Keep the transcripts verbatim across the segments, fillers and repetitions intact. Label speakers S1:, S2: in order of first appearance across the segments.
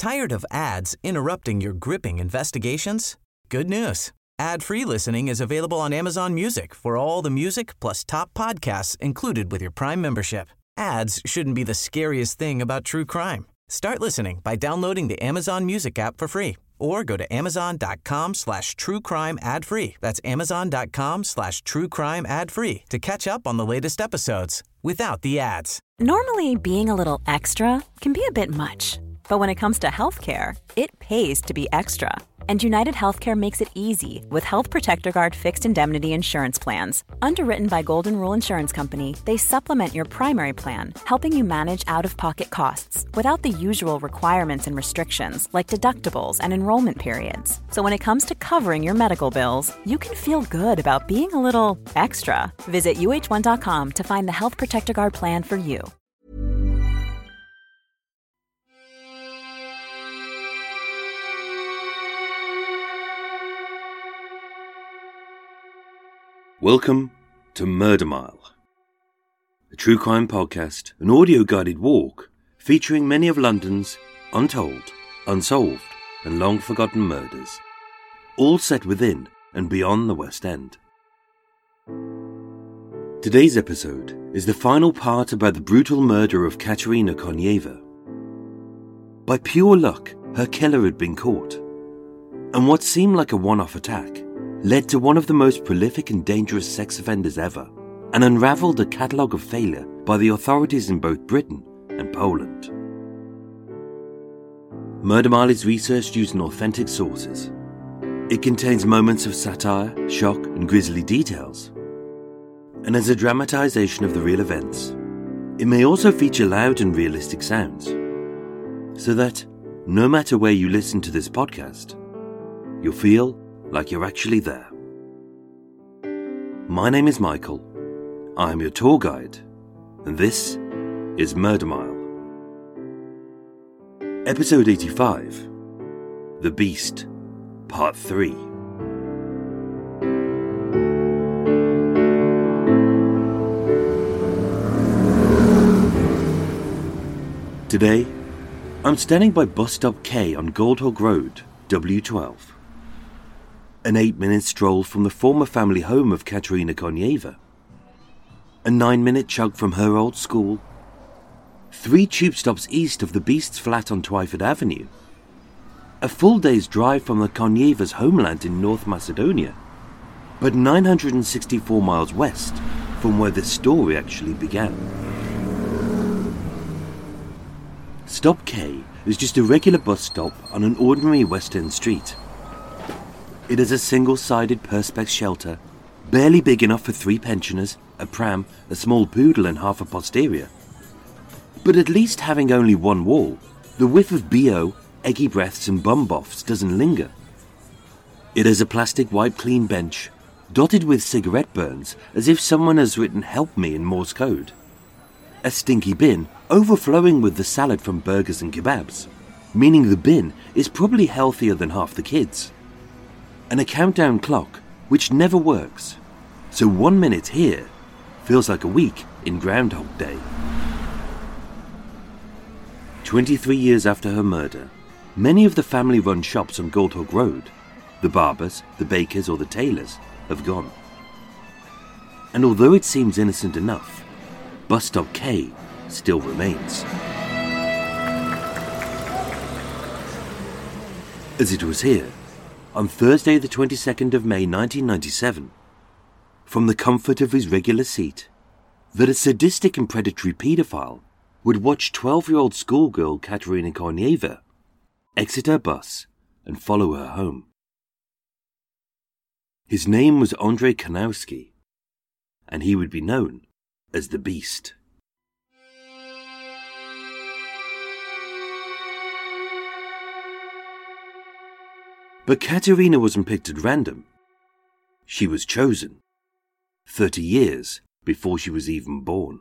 S1: Tired of ads interrupting your gripping investigations? Good news. Ad-free listening is available on Amazon Music for all the music plus top podcasts included with your Prime membership. Ads shouldn't be the scariest thing about true crime. Start listening by downloading the Amazon Music app for free or go to amazon.com slash true crime ad free. That's amazon.com slash true crime ad free to catch up on the latest episodes without the ads.
S2: Normally, being a little extra can be a bit much. But when it comes to healthcare, it pays to be extra. And United Healthcare makes it easy with Health Protector Guard fixed indemnity insurance plans. Underwritten by Golden Rule Insurance Company, they supplement your primary plan, helping you manage out-of-pocket costs without the usual requirements and restrictions like deductibles and enrollment periods. So when it comes to covering your medical bills, you can feel good about being a little extra. Visit U H one dot com to find the Health Protector Guard plan for you.
S3: Welcome to Murder Mile, a true crime podcast, an audio-guided walk featuring many of London's untold, unsolved and long-forgotten murders, all set within and beyond the West End. Today's episode is the final part about the brutal murder of Katerina Konieva. By pure luck, her killer had been caught, and what seemed like a one-off attack led to one of the most prolific and dangerous sex offenders ever, and unravelled a catalogue of failure by the authorities in both Britain and Poland. Murder Mile is researched using authentic sources. It contains moments of satire, shock and grisly details. And as a dramatisation of the real events, it may also feature loud and realistic sounds, so that, no matter where you listen to this podcast, you'll feel like you're actually there. My name is Michael, I am your tour guide, and this is Murder Mile. Episode eighty-five, The Beast, Part three. Today, I'm standing by Bus Stop K on Goldhog Road, W twelve. An eight-minute stroll from the former family home of Katerina Konieva, a nine-minute chug from her old school, three tube stops east of the Beast's flat on Twyford Avenue, a full day's drive from the Konieva's homeland in North Macedonia, but nine hundred sixty-four miles west from where this story actually began. Stop K is just a regular bus stop on an ordinary West End street. It is a single-sided perspex shelter, barely big enough for three pensioners, a pram, a small poodle and half a posterior. But at least having only one wall, the whiff of B O, eggy breaths and bum boffs doesn't linger. It is a plastic wipe clean bench, dotted with cigarette burns as if someone has written "help me" in Morse code. A stinky bin overflowing with the salad from burgers and kebabs, meaning the bin is probably healthier than half the kids. And a countdown clock which never works, so one minute here feels like a week in Groundhog Day. twenty-three years after her murder, many of the family-run shops on Goldhog Road, the barbers, the bakers or the tailors, have gone. And although it seems innocent enough, Bus Stop K still remains. As it was here, on Thursday the twenty-second of May nineteen ninety-seven, from the comfort of his regular seat, that a sadistic and predatory paedophile would watch twelve-year-old schoolgirl Katerina Konieva exit her bus and follow her home. His name was Andrei Kanowski, and he would be known as the Beast. But Katerina wasn't picked at random. She was chosen, thirty years before she was even born.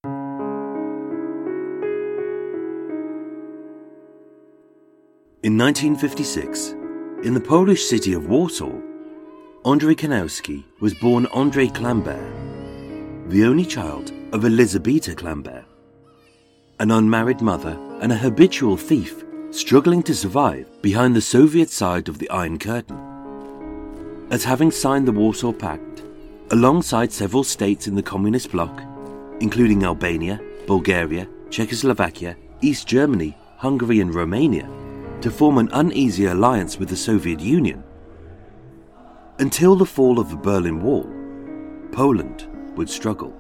S3: In nineteen fifty-six, in the Polish city of Warsaw, Andrzej Kanowski was born Andrzej Klambert, the only child of Elizabeta Klambert, an unmarried mother and a habitual thief struggling to survive behind the Soviet side of the Iron Curtain. As having signed the Warsaw Pact, alongside several states in the communist bloc, including Albania, Bulgaria, Czechoslovakia, East Germany, Hungary and Romania, to form an uneasy alliance with the Soviet Union. Until the fall of the Berlin Wall, Poland would struggle.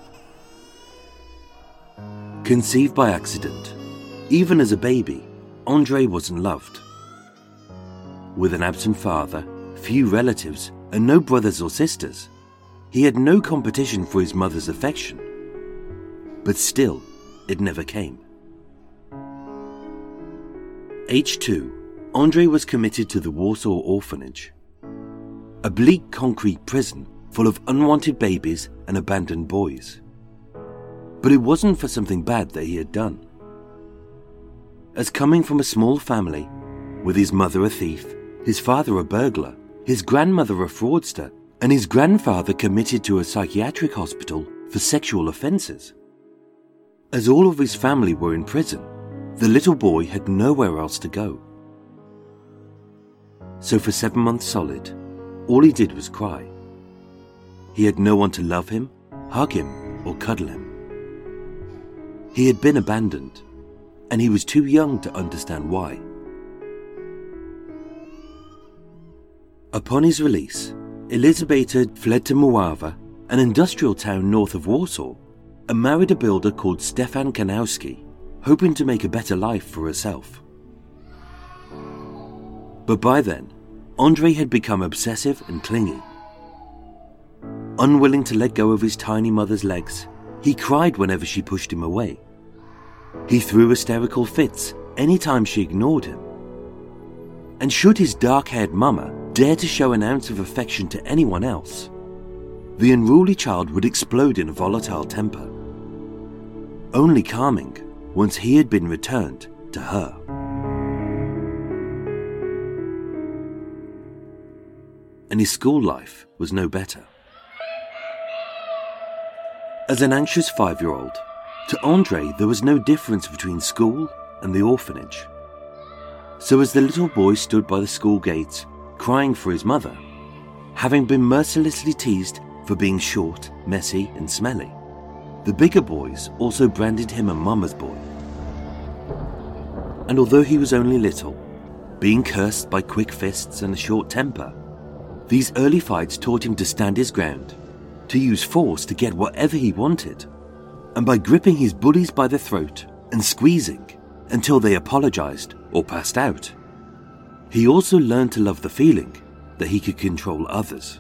S3: Conceived by accident, even as a baby, Andrei wasn't loved. With an absent father, few relatives, and no brothers or sisters, he had no competition for his mother's affection. But still, it never came. Age two, Andrei was committed to the Warsaw Orphanage, a bleak concrete prison full of unwanted babies and abandoned boys. But it wasn't for something bad that he had done. As coming from a small family, with his mother a thief, his father a burglar, his grandmother a fraudster, and his grandfather committed to a psychiatric hospital for sexual offences. As all of his family were in prison, the little boy had nowhere else to go. So for seven months solid, all he did was cry. He had no one to love him, hug him, or cuddle him. He had been abandoned, and he was too young to understand why. Upon his release, Elizabeta fled to Mława, an industrial town north of Warsaw, and married a builder called Stefan Kanowski, hoping to make a better life for herself. But by then, Andrei had become obsessive and clingy. Unwilling to let go of his tiny mother's legs, he cried whenever she pushed him away. He threw hysterical fits anytime she ignored him. And should his dark-haired mama dare to show an ounce of affection to anyone else, the unruly child would explode in a volatile temper, only calming once he had been returned to her. And his school life was no better. As an anxious five-year-old, to Andrei there was no difference between school and the orphanage. So as the little boy stood by the school gates, crying for his mother, having been mercilessly teased for being short, messy and smelly, the bigger boys also branded him a mama's boy. And although he was only little, being cursed by quick fists and a short temper, these early fights taught him to stand his ground, to use force to get whatever he wanted, and by gripping his bullies by the throat and squeezing until they apologized or passed out, he also learned to love the feeling that he could control others.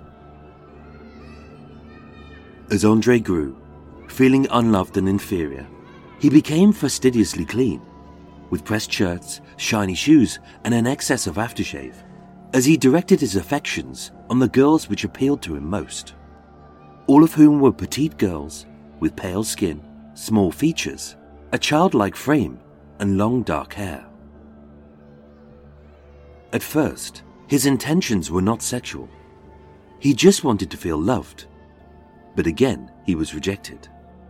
S3: As Andrei grew, feeling unloved and inferior, he became fastidiously clean, with pressed shirts, shiny shoes, and an excess of aftershave, as he directed his affections on the girls which appealed to him most, all of whom were petite girls with pale skin, small features, a childlike frame, and long dark hair. At first, his intentions were not sexual. He just wanted to feel loved, but again he was rejected.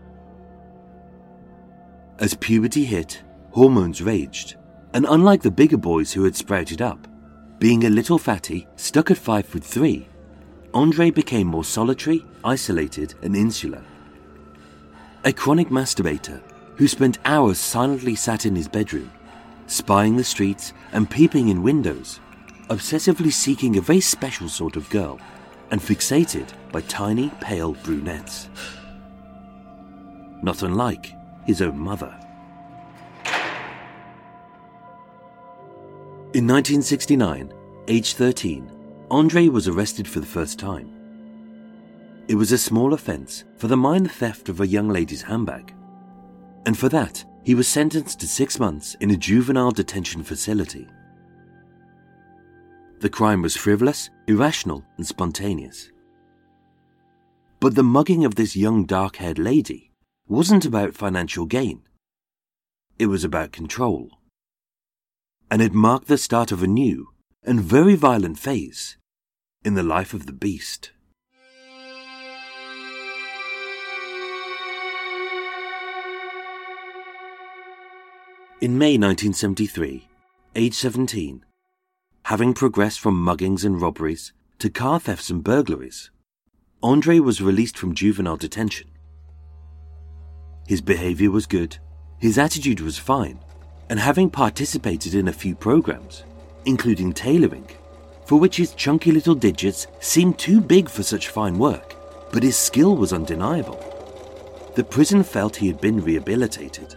S3: As puberty hit, hormones raged, and unlike the bigger boys who had sprouted up, being a little fatty stuck at five foot three, Andrei became more solitary, isolated, and insular. A chronic masturbator who spent hours silently sat in his bedroom, spying the streets and peeping in windows, obsessively seeking a very special sort of girl, and fixated by tiny, pale brunettes. Not unlike his own mother. In nineteen sixty-nine, age thirteen, Andrei was arrested for the first time. It was a small offence for the minor theft of a young lady's handbag, and for that he was sentenced to six months in a juvenile detention facility. The crime was frivolous, irrational, and spontaneous. But the mugging of this young dark-haired lady wasn't about financial gain. It was about control. And it marked the start of a new and very violent phase in the life of the beast. In May nineteen seventy-three, age seventeen, having progressed from muggings and robberies to car thefts and burglaries, Andre was released from juvenile detention. His behavior was good, his attitude was fine, and having participated in a few programs, including tailoring, for which his chunky little digits seemed too big for such fine work, but his skill was undeniable. The prison felt he had been rehabilitated.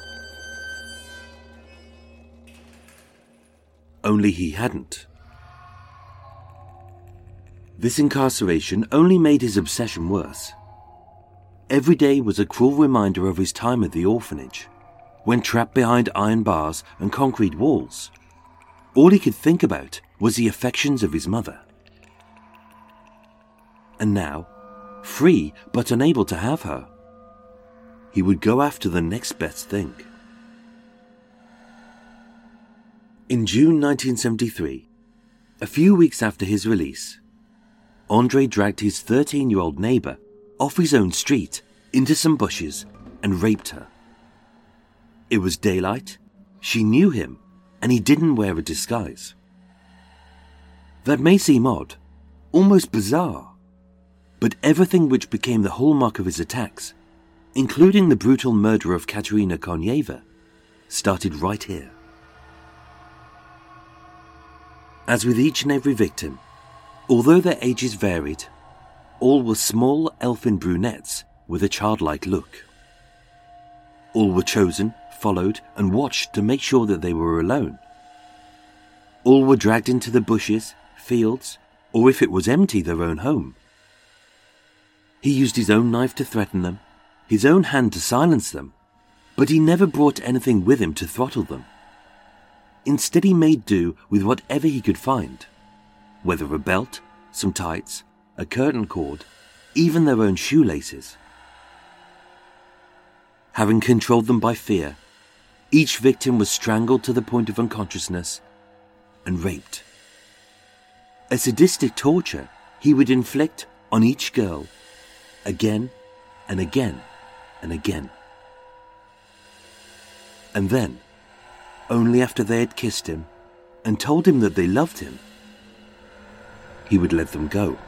S3: Only he hadn't. This incarceration only made his obsession worse. Every day was a cruel reminder of his time at the orphanage, when trapped behind iron bars and concrete walls. All he could think about was the affections of his mother. And now, free but unable to have her, he would go after the next best thing. In June nineteen seventy-three, a few weeks after his release, Andre dragged his thirteen-year-old neighbor off his own street into some bushes and raped her. It was daylight, she knew him, and he didn't wear a disguise. That may seem odd, almost bizarre, but everything which became the hallmark of his attacks, including the brutal murder of Katerina Konyeva, started right here. As with each and every victim, although their ages varied, all were small elfin brunettes with a childlike look. All were chosen, followed, and watched to make sure that they were alone. All were dragged into the bushes, fields, or if it was empty, their own home. He used his own knife to threaten them, his own hand to silence them, but he never brought anything with him to throttle them. Instead, he made do with whatever he could find, whether a belt, some tights, a curtain cord, even their own shoelaces. Having controlled them by fear, each victim was strangled to the point of unconsciousness and raped. A sadistic torture he would inflict on each girl again and again and again. And then, only after they had kissed him and told him that they loved him, he would let them go.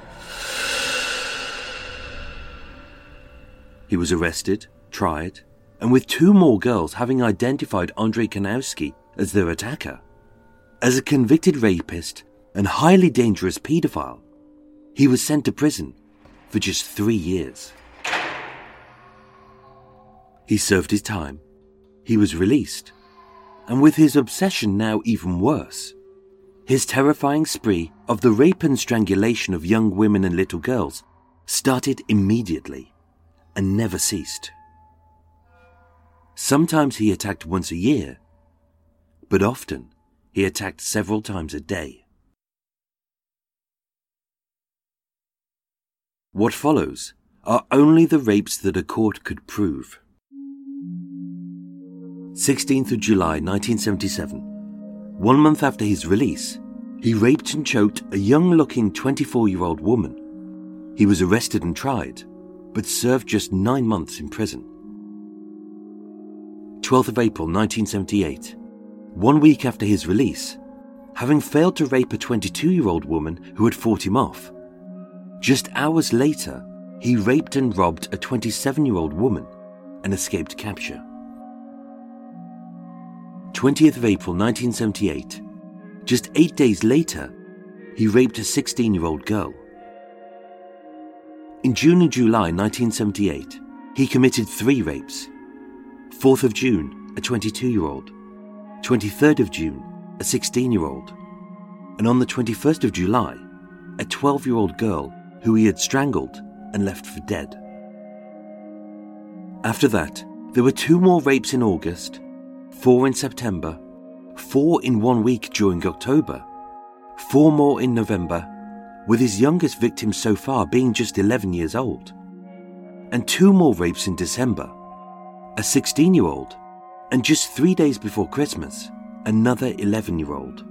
S3: He was arrested, tried, and with two more girls having identified Andre Kanowski as their attacker. As a convicted rapist and highly dangerous paedophile, he was sent to prison for just three years. He served his time, he was released, and with his obsession now even worse, his terrifying spree of the rape and strangulation of young women and little girls started immediately and never ceased. Sometimes he attacked once a year, but often he attacked several times a day. What follows are only the rapes that a court could prove. sixteenth of July nineteen seventy-seven, one month after his release, he raped and choked a young-looking twenty-four-year-old woman. He was arrested and tried, but served just nine months in prison. twelfth of April nineteen seventy-eight, one week after his release, having failed to rape a twenty-two-year-old woman who had fought him off, just hours later, he raped and robbed a twenty-seven-year-old woman and escaped capture. twentieth of April nineteen seventy-eight, just eight days later, he raped a sixteen-year-old girl. In June and July nineteen seventy-eight, he committed three rapes. fourth of June, a twenty-two-year-old. twenty-third of June, a sixteen-year-old. And on the twenty-first of July, a twelve-year-old girl who he had strangled and left for dead. After that, there were two more rapes in August, four in September, four in one week during October, four more in November, with his youngest victim so far being just eleven years old, and two more rapes in December, a sixteen-year-old, and just three days before Christmas, another eleven-year-old.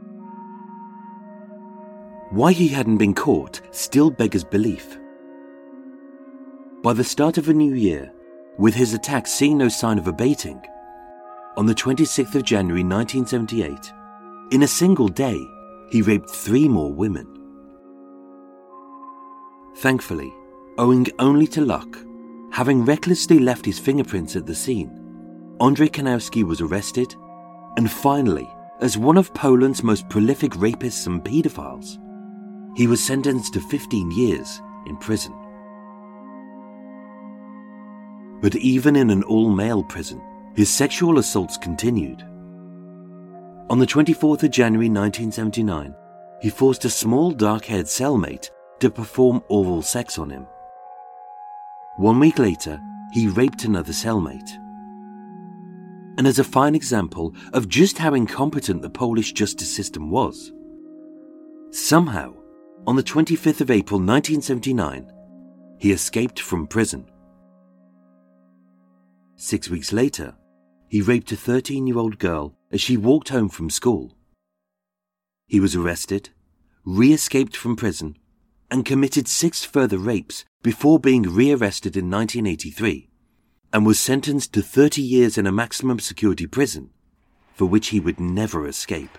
S3: Why he hadn't been caught still beggars belief. By the start of a new year, with his attacks seeing no sign of abating, on the twenty-sixth of January nineteen seventy-eight, In a single day, he raped three more women. Thankfully, owing only to luck, having recklessly left his fingerprints at the scene, Andrzej Kanowski was arrested, and finally, as one of Poland's most prolific rapists and paedophiles, he was sentenced to fifteen years in prison. But even in an all-male prison, his sexual assaults continued. On the twenty-fourth of January nineteen seventy-nine, he forced a small dark-haired cellmate to perform oral sex on him. One week later, he raped another cellmate. And as a fine example of just how incompetent the Polish justice system was, somehow, on the twenty-fifth of April nineteen seventy-nine, he escaped from prison. Six weeks later, he raped a thirteen-year-old girl as she walked home from school. He was arrested, re-escaped from prison, and committed six further rapes before being re-arrested in nineteen eighty-three, and was sentenced to thirty years in a maximum security prison, for which he would never escape.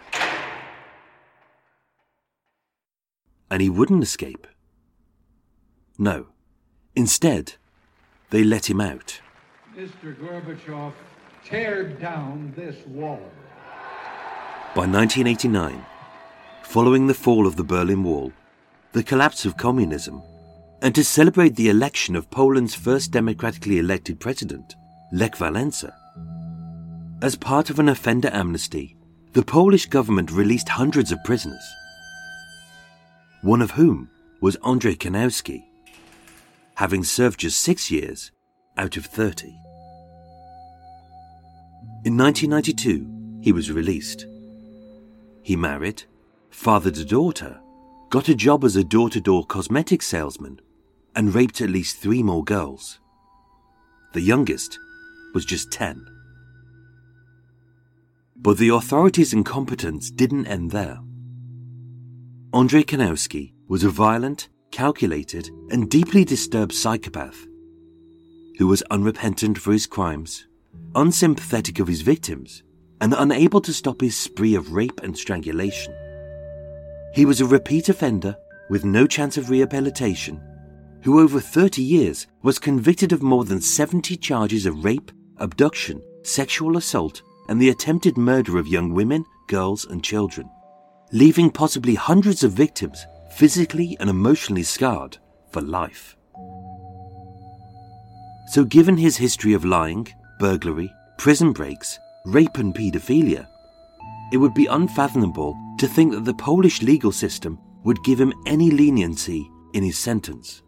S3: And he wouldn't escape. No. Instead, they let him out.
S4: Mister Gorbachev, tear down this wall.
S3: By nineteen eighty-nine, following the fall of the Berlin Wall, the collapse of communism, and to celebrate the election of Poland's first democratically elected president, Lech Walesa, as part of an offender amnesty, the Polish government released hundreds of prisoners, one of whom was Andrzej Kanowski, having served just six years out of thirty. In nineteen ninety-two, he was released. He married, fathered a daughter, got a job as a door-to-door cosmetic salesman, and raped at least three more girls. The youngest was just ten. But the authorities' incompetence didn't end there. Andrzej Kanowski was a violent, calculated, and deeply disturbed psychopath who was unrepentant for his crimes, unsympathetic of his victims, and unable to stop his spree of rape and strangulation. He was a repeat offender with no chance of rehabilitation, who over thirty years was convicted of more than seventy charges of rape, abduction, sexual assault, and the attempted murder of young women, girls, and children, leaving possibly hundreds of victims physically and emotionally scarred for life. So given his history of lying, burglary, prison breaks, rape and paedophilia, it would be unfathomable to think that the Polish legal system would give him any leniency in his sentence.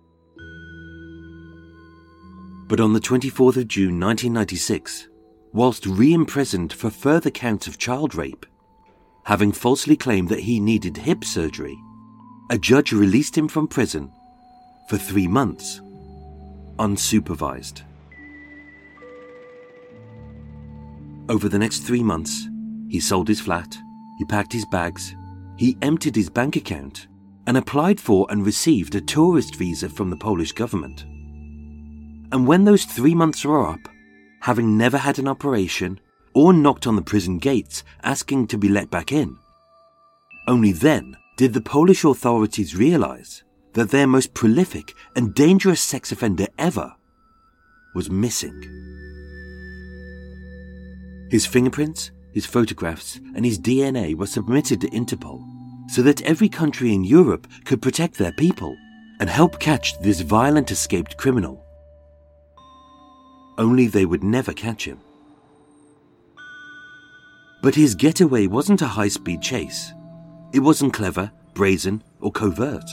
S3: But on the twenty-fourth of June nineteen ninety-six, whilst re-imprisoned for further counts of child rape, having falsely claimed that he needed hip surgery, a judge released him from prison for three months, unsupervised. Over the next three months, he sold his flat, he packed his bags, he emptied his bank account, and applied for and received a tourist visa from the Polish government. And when those three months were up, having never had an operation or knocked on the prison gates asking to be let back in, only then did the Polish authorities realize that their most prolific and dangerous sex offender ever was missing. His fingerprints, his photographs, and his D N A were submitted to Interpol so that every country in Europe could protect their people and help catch this violent escaped criminal. Only they would never catch him. But his getaway wasn't a high-speed chase. It wasn't clever, brazen, or covert.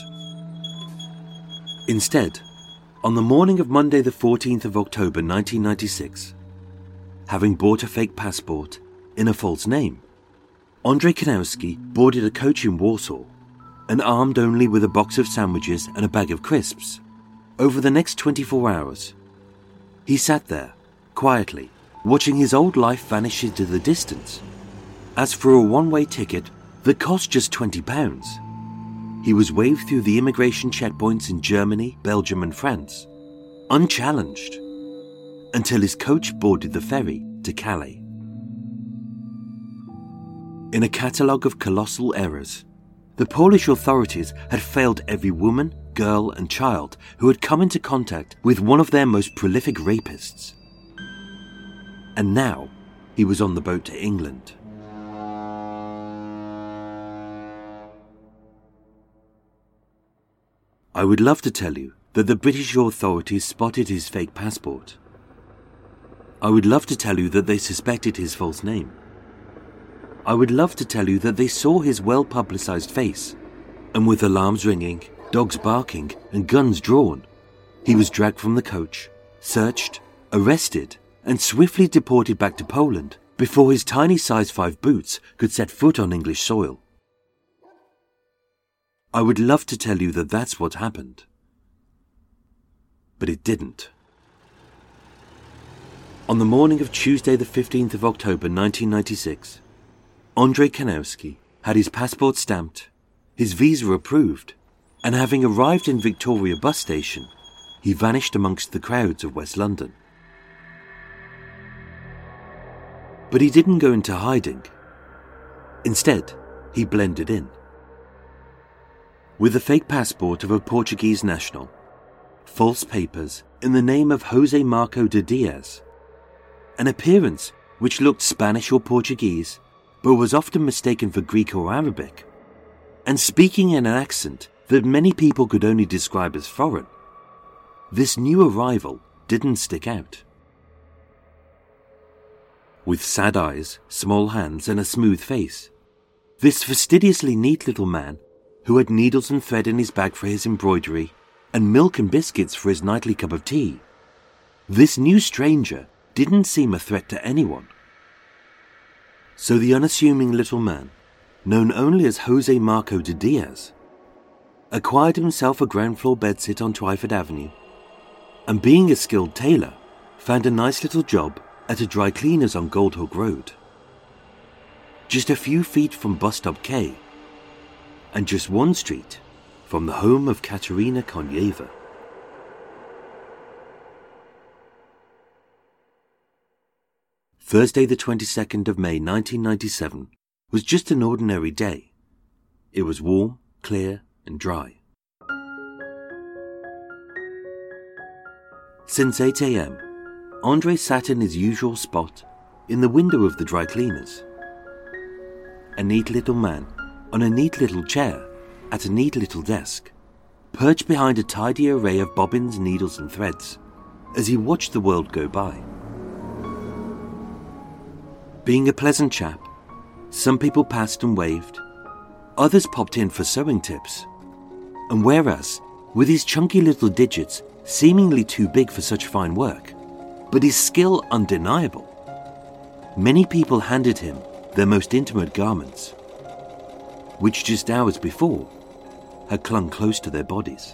S3: Instead, on the morning of Monday the fourteenth of October nineteen ninety-six, having bought a fake passport in a false name, Andrzej Kanowski boarded a coach in Warsaw and, armed only with a box of sandwiches and a bag of crisps, over the next twenty-four hours, he sat there, quietly, watching his old life vanish into the distance. As for a one-way ticket that cost just twenty pounds, he was waved through the immigration checkpoints in Germany, Belgium and France, unchallenged, until his coach boarded the ferry to Calais. In a catalogue of colossal errors, the Polish authorities had failed every woman, girl and child who had come into contact with one of their most prolific rapists. And now he was on the boat to England. I would love to tell you that the British authorities spotted his fake passport. I would love to tell you that they suspected his false name. I would love to tell you that they saw his well-publicized face, and with alarms ringing, dogs barking, and guns drawn, he was dragged from the coach, searched, arrested, and swiftly deported back to Poland before his tiny size five boots could set foot on English soil. I would love to tell you that that's what happened. But it didn't. On the morning of Tuesday the fifteenth of October nineteen ninety-six, Andrzej Kanowski had his passport stamped, his visa approved, and having arrived in Victoria bus station, he vanished amongst the crowds of West London. But he didn't go into hiding. Instead, he blended in. With the fake passport of a Portuguese national, false papers in the name of José Marco de Diaz, an appearance which looked Spanish or Portuguese, but was often mistaken for Greek or Arabic, and speaking in an accent that many people could only describe as foreign, this new arrival didn't stick out. With sad eyes, small hands, and a smooth face, this fastidiously neat little man, who had needles and thread in his bag for his embroidery, and milk and biscuits for his nightly cup of tea, this new stranger didn't seem a threat to anyone. So the unassuming little man, known only as José Marco de Diaz, acquired himself a ground floor bedsit on Twyford Avenue, and being a skilled tailor, found a nice little job at a dry cleaner's on Goldhook Road, just a few feet from bus stop K, and just one street from the home of Katerina Konieva. Thursday the twenty-second of May nineteen ninety-seven was just an ordinary day. It was warm, clear and dry. Since eight a.m, Andrzej sat in his usual spot in the window of the dry cleaners. A neat little man on a neat little chair at a neat little desk, perched behind a tidy array of bobbins, needles and threads as he watched the world go by. Being a pleasant chap, some people passed and waved, others popped in for sewing tips, and whereas, with his chunky little digits seemingly too big for such fine work, but his skill undeniable, many people handed him their most intimate garments, which just hours before had clung close to their bodies.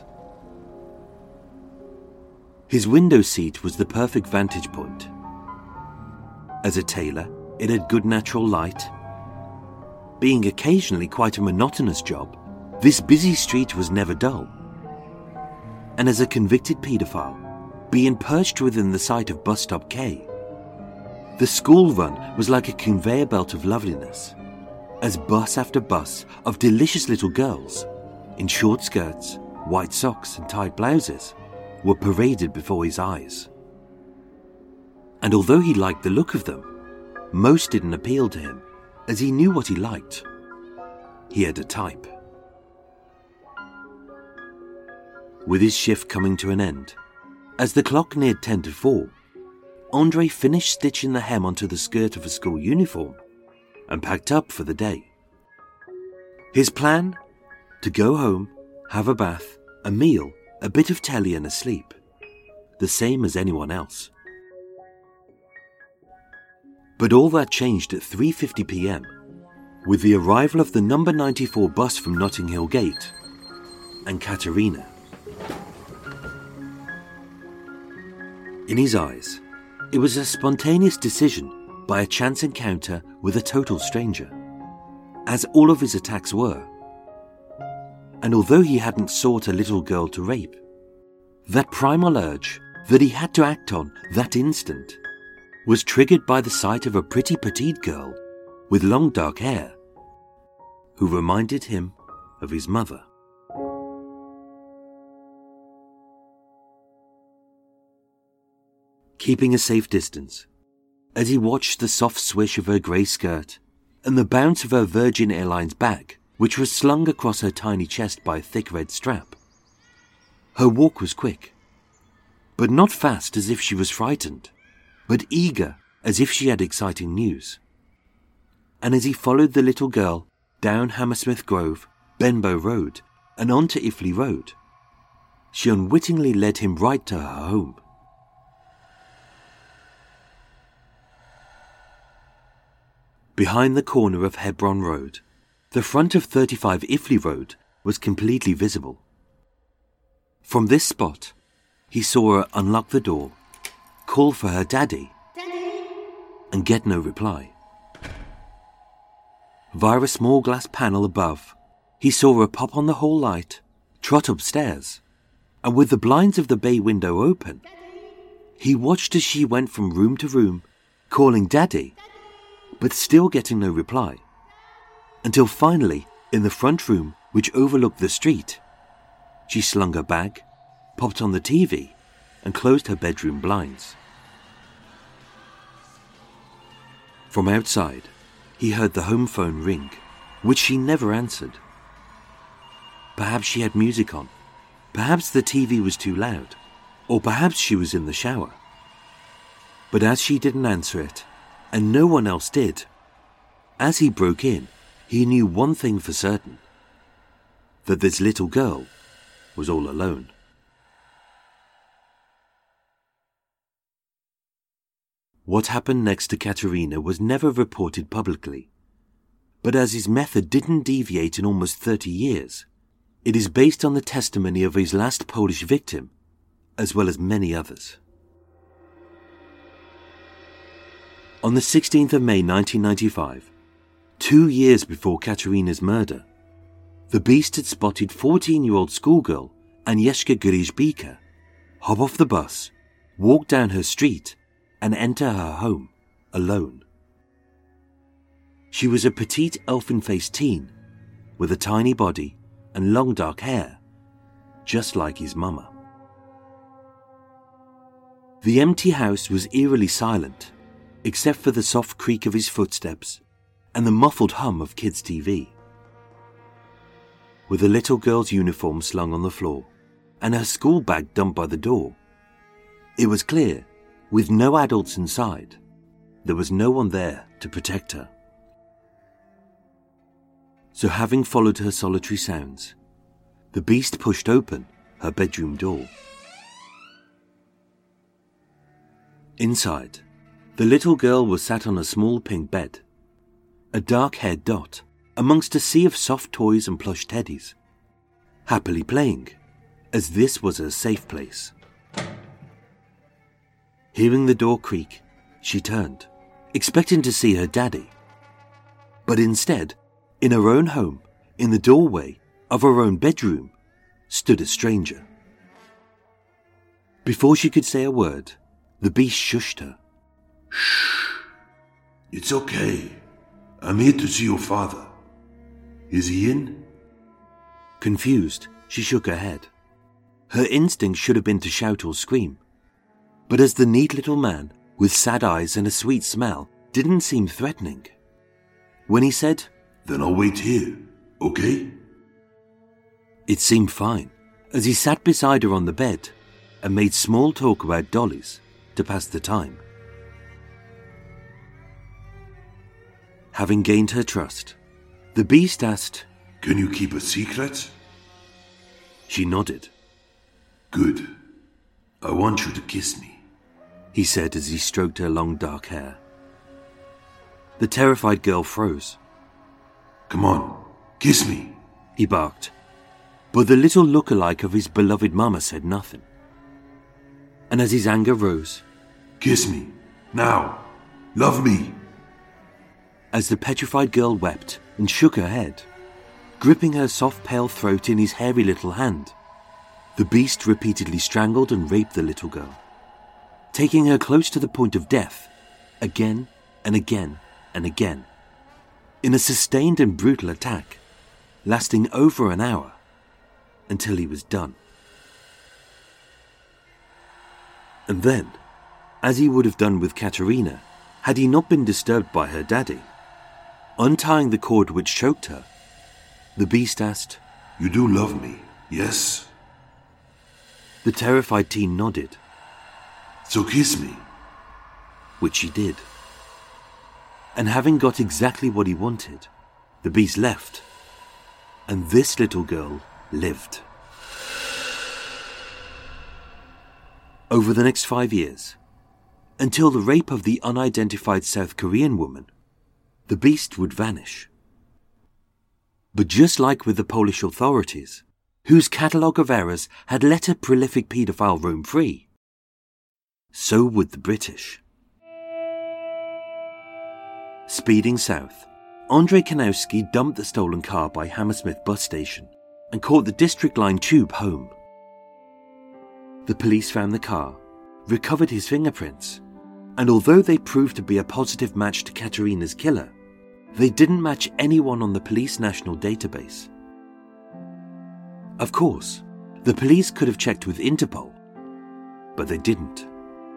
S3: His window seat was the perfect vantage point. As a tailor, it had good natural light. Being occasionally quite a monotonous job, this busy street was never dull. And as a convicted paedophile, being perched within the sight of bus stop K, the school run was like a conveyor belt of loveliness, as bus after bus of delicious little girls in short skirts, white socks and tight blouses were paraded before his eyes. And although he liked the look of them, most didn't appeal to him, as he knew what he liked. He had a type. With his shift coming to an end, as the clock neared ten to four, Andrzej finished stitching the hem onto the skirt of a school uniform and packed up for the day. His plan? To go home, have a bath, a meal, a bit of telly and a sleep. The same as anyone else. But all that changed at three fifty p.m. with the arrival of the number ninety-four bus from Notting Hill Gate and Katerina. In his eyes, it was a spontaneous decision by a chance encounter with a total stranger, as all of his attacks were. And although he hadn't sought a little girl to rape, that primal urge that he had to act on that instant was triggered by the sight of a pretty petite girl with long dark hair who reminded him of his mother. Keeping a safe distance, as he watched the soft swish of her grey skirt and the bounce of her Virgin Airlines bag, which was slung across her tiny chest by a thick red strap. Her walk was quick, but not fast as if she was frightened, but eager as if she had exciting news. And as he followed the little girl down Hammersmith Grove, Benbow Road, and onto Iffley Road, she unwittingly led him right to her home. Behind the corner of Hebron Road, the front of thirty-five Iffley Road was completely visible. From this spot, he saw her unlock the door, call for her daddy, daddy, and get no reply. Via a small glass panel above, he saw her pop on the hall light, trot upstairs, and with the blinds of the bay window open, he watched as she went from room to room, calling daddy, but still getting no reply, until finally, in the front room which overlooked the street, she slung her bag, popped on the T V, and closed her bedroom blinds. From outside, he heard the home phone ring, which she never answered. Perhaps she had music on, perhaps the T V was too loud, or perhaps she was in the shower. But as she didn't answer it, and no one else did, as he broke in, he knew one thing for certain, that this little girl was all alone. What happened next to Katerina was never reported publicly, but as his method didn't deviate in almost thirty years, it is based on the testimony of his last Polish victim, as well as many others. On the sixteenth of May nineteen ninety-five, two years before Katerina's murder, the Beast had spotted fourteen-year-old schoolgirl Agnieszka Gryźbika hop off the bus, walk down her street, and enter her home alone. She was a petite elfin-faced teen with a tiny body and long dark hair, just like his mama. The empty house was eerily silent, except for the soft creak of his footsteps and the muffled hum of kids' T V. With the little girl's uniform slung on the floor and her school bag dumped by the door, it was clear, with no adults inside, there was no one there to protect her. So having followed her solitary sounds, the Beast pushed open her bedroom door. Inside, the little girl was sat on a small pink bed, a dark-haired dot amongst a sea of soft toys and plush teddies, happily playing, as this was her safe place. Hearing the door creak, she turned, expecting to see her daddy. But instead, in her own home, in the doorway of her own bedroom, stood a stranger. Before she could say a word, the Beast shushed her.
S5: Shh. It's okay. I'm here to see your father. Is he in?
S3: Confused, she shook her head. Her instinct should have been to shout or scream. But as the neat little man, with sad eyes and a sweet smile, didn't seem threatening, when he said,
S5: Then I'll wait here, okay?
S3: It seemed fine, as he sat beside her on the bed and made small talk about dollies to pass the time. Having gained her trust, the Beast asked,
S5: Can you keep a secret?
S3: She nodded.
S5: Good. I want you to kiss me,
S3: he said as he stroked her long dark hair. The terrified girl froze.
S5: Come on, kiss me,
S3: he barked. But the little look-alike of his beloved mama said nothing. And as his anger rose,
S5: Kiss me, now, love me.
S3: As the petrified girl wept and shook her head, gripping her soft pale throat in his hairy little hand, the Beast repeatedly strangled and raped the little girl, taking her close to the point of death, again and again and again, in a sustained and brutal attack lasting over an hour, until he was done. And then, as he would have done with Katerina, had he not been disturbed by her daddy, untying the cord which choked her, the beast asked,
S5: "You do love me, yes?"
S3: The terrified teen nodded.
S5: "So kiss me."
S3: Which she did. And having got exactly what he wanted, the beast left, and this little girl lived. Over the next five years, until the rape of the unidentified South Korean woman, the beast would vanish. But just like with the Polish authorities, whose catalogue of errors had let a prolific paedophile roam free, so would the British. Speeding south, Andrzej Kanowski dumped the stolen car by Hammersmith bus station and caught the District Line tube home. The police found the car, recovered his fingerprints, and although they proved to be a positive match to Katerina's killer, they didn't match anyone on the police national database. Of course, the police could have checked with Interpol, but they didn't.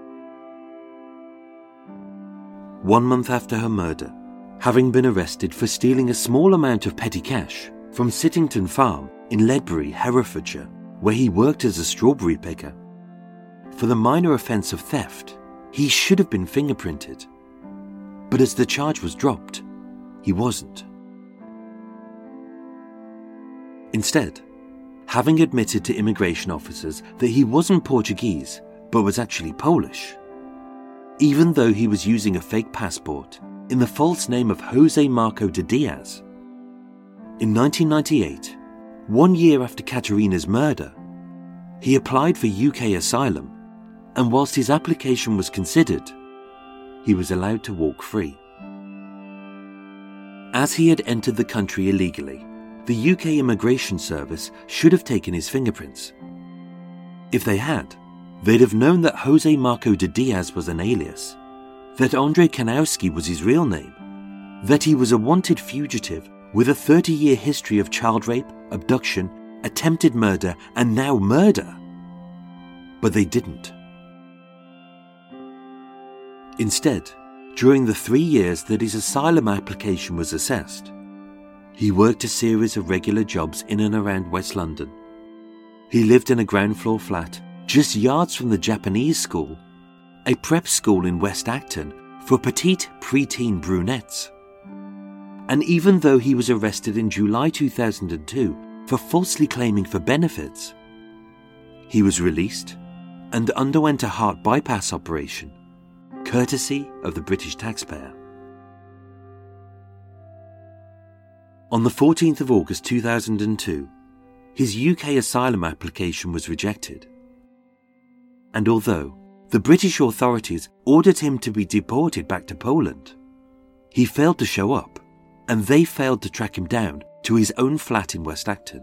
S3: One month after her murder, having been arrested for stealing a small amount of petty cash from Sittington Farm in Ledbury, Herefordshire, where he worked as a strawberry picker, for the minor offence of theft, he should have been fingerprinted. But as the charge was dropped, he wasn't. Instead, having admitted to immigration officers that he wasn't Portuguese but was actually Polish, even though he was using a fake passport in the false name of Jose Marco de Diaz. In nineteen ninety-eight, one year after Katerina's murder, he applied for U K asylum, and whilst his application was considered, he was allowed to walk free. As he had entered the country illegally, the U K Immigration Service should have taken his fingerprints. If they had, they'd have known that Jose Marco de Diaz was an alias, that Andrzej Kanowski was his real name, that he was a wanted fugitive with a thirty-year history of child rape, abduction, attempted murder, and now murder. But they didn't. Instead, during the three years that his asylum application was assessed, he worked a series of regular jobs in and around West London. He lived in a ground floor flat just yards from the Japanese school, a prep school in West Acton for petite preteen brunettes. And even though he was arrested in July two thousand two for falsely claiming for benefits, he was released and underwent a heart bypass operation, courtesy of the British taxpayer. On the fourteenth of August two thousand two, his U K asylum application was rejected. And although the British authorities ordered him to be deported back to Poland, he failed to show up, and they failed to track him down to his own flat in West Acton.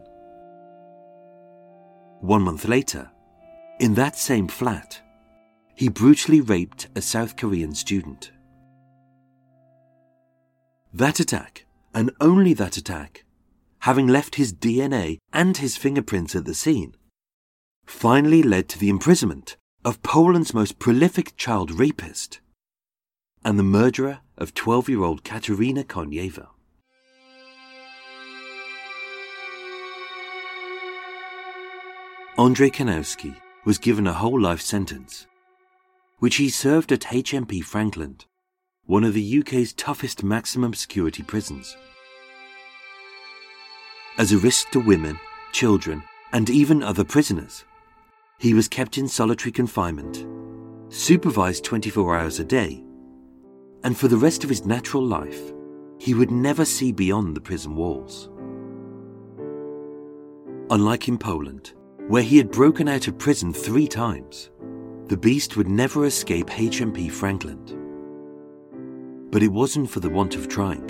S3: One month later, in that same flat, he brutally raped a South Korean student. That attack, and only that attack, having left his D N A and his fingerprints at the scene, finally led to the imprisonment of Poland's most prolific child rapist and the murderer of twelve-year-old Katerina Konieva. Andrzej Kanowski was given a whole life sentence, which he served at H M P Frankland, one of the U K's toughest maximum security prisons. As a risk to women, children, and even other prisoners, he was kept in solitary confinement, supervised twenty-four hours a day, and for the rest of his natural life, he would never see beyond the prison walls. Unlike in Poland, where he had broken out of prison three times, the beast would never escape H M P Frankland. But it wasn't for the want of trying.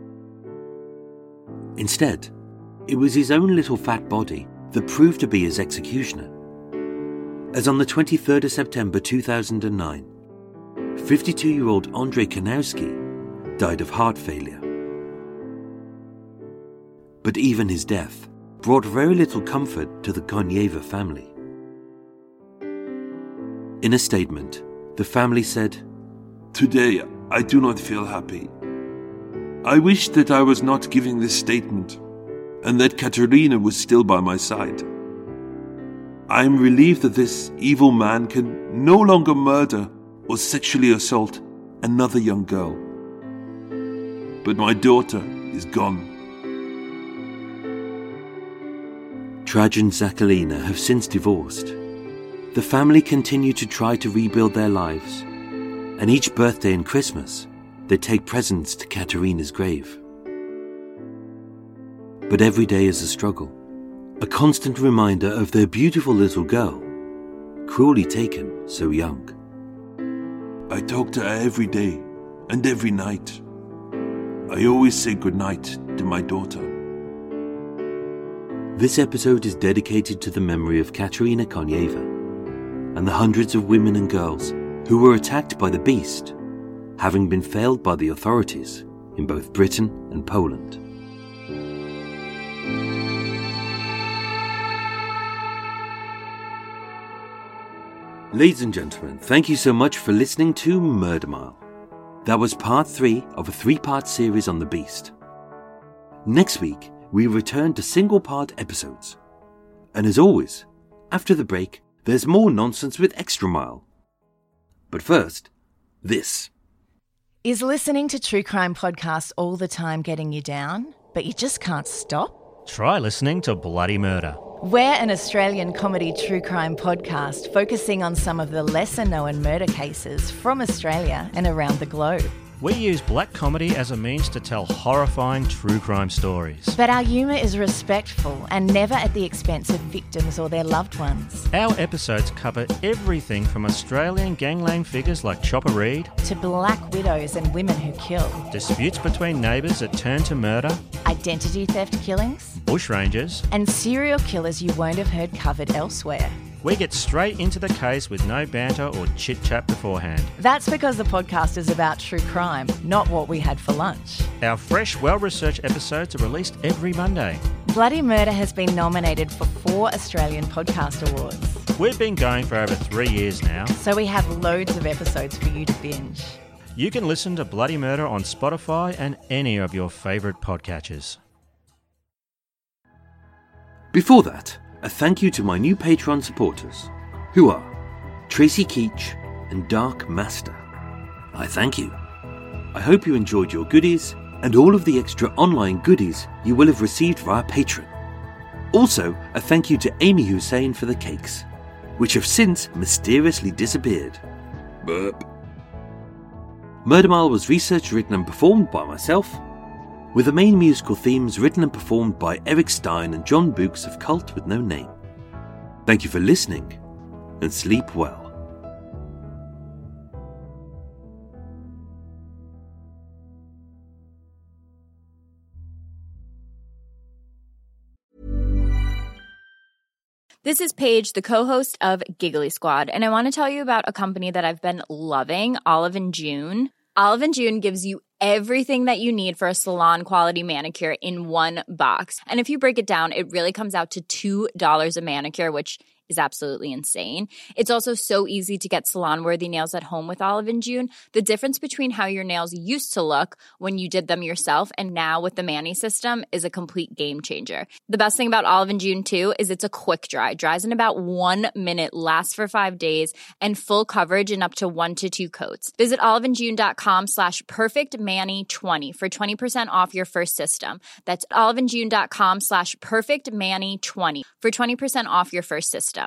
S3: Instead, it was his own little fat body that proved to be his executioner. As on the twenty-third of September two thousand nine, fifty-two-year-old Andrzej Kanowski died of heart failure. But even his death brought very little comfort to the Konyeva family. In a statement, the family said,
S5: "Today, I do not feel happy. I wish that I was not giving this statement and that Katerina was still by my side. I am relieved that this evil man can no longer murder or sexually assault another young girl. But my daughter is gone."
S3: Traj and Zakhalina have since divorced. The family continue to try to rebuild their lives, and each birthday and Christmas, they take presents to Katerina's grave. But every day is a struggle, a constant reminder of their beautiful little girl, cruelly taken so young.
S5: I talk to her every day and every night. I always say goodnight to my daughter.
S3: This episode is dedicated to the memory of Katerina Konyeva and the hundreds of women and girls who were attacked by the beast, having been failed by the authorities in both Britain and Poland. Ladies and gentlemen, thank you so much for listening to Murder Mile. That was part three of a three-part series on the beast. Next week, we return to single-part episodes. And as always, after the break, there's more nonsense with Extra Mile. But first, this.
S6: Is listening to true crime podcasts all the time getting you down, but you just can't stop?
S7: Try listening to Bloody Murder.
S6: We're an Australian comedy true crime podcast focusing on some of the lesser-known murder cases from Australia and around the globe.
S7: We use black comedy as a means to tell horrifying true crime stories.
S6: But our humour is respectful and never at the expense of victims or their loved ones.
S7: Our episodes cover everything from Australian gangland figures like Chopper Read
S6: to black widows and women who kill,
S7: disputes between neighbours that turn to murder,
S6: identity theft killings,
S7: bushrangers,
S6: and serial killers you won't have heard covered elsewhere.
S7: We get straight into the case with no banter or chit-chat beforehand.
S6: That's because the podcast is about true crime, not what we had for lunch.
S7: Our fresh, well-researched episodes are released every Monday.
S6: Bloody Murder has been nominated for four Australian Podcast Awards.
S7: We've been going for over three years now,
S6: so we have loads of episodes for you to binge.
S7: You can listen to Bloody Murder on Spotify and any of your favourite podcatchers.
S3: Before that, a thank you to my new Patreon supporters, who are Tracy Keach and Dark Master. I thank you. I hope you enjoyed your goodies and all of the extra online goodies you will have received via Patreon. Also, a thank you to Amy Hussein for the cakes, which have since mysteriously disappeared. Burp. Murder Mile was researched, written and performed by myself, with the main musical themes written and performed by Eric Stein and John Books of Cult with No Name. Thank you for listening, and sleep well.
S8: This is Paige, the co-host of Giggly Squad, and I want to tell you about a company that I've been loving, Olive and June. Olive and June gives you everything that you need for a salon-quality manicure in one box. And if you break it down, it really comes out to two dollars a manicure, which is absolutely insane. It's also so easy to get salon-worthy nails at home with Olive and June. The difference between how your nails used to look when you did them yourself and now with the Mani system is a complete game changer. The best thing about Olive and June, too, is it's a quick dry. Dries in about one minute, lasts for five days, and full coverage in up to one to two coats. Visit oliveandjune.com slash perfectmani20 for twenty percent off your first system. That's oliveandjune.com slash perfectmani20 for twenty percent off your first system.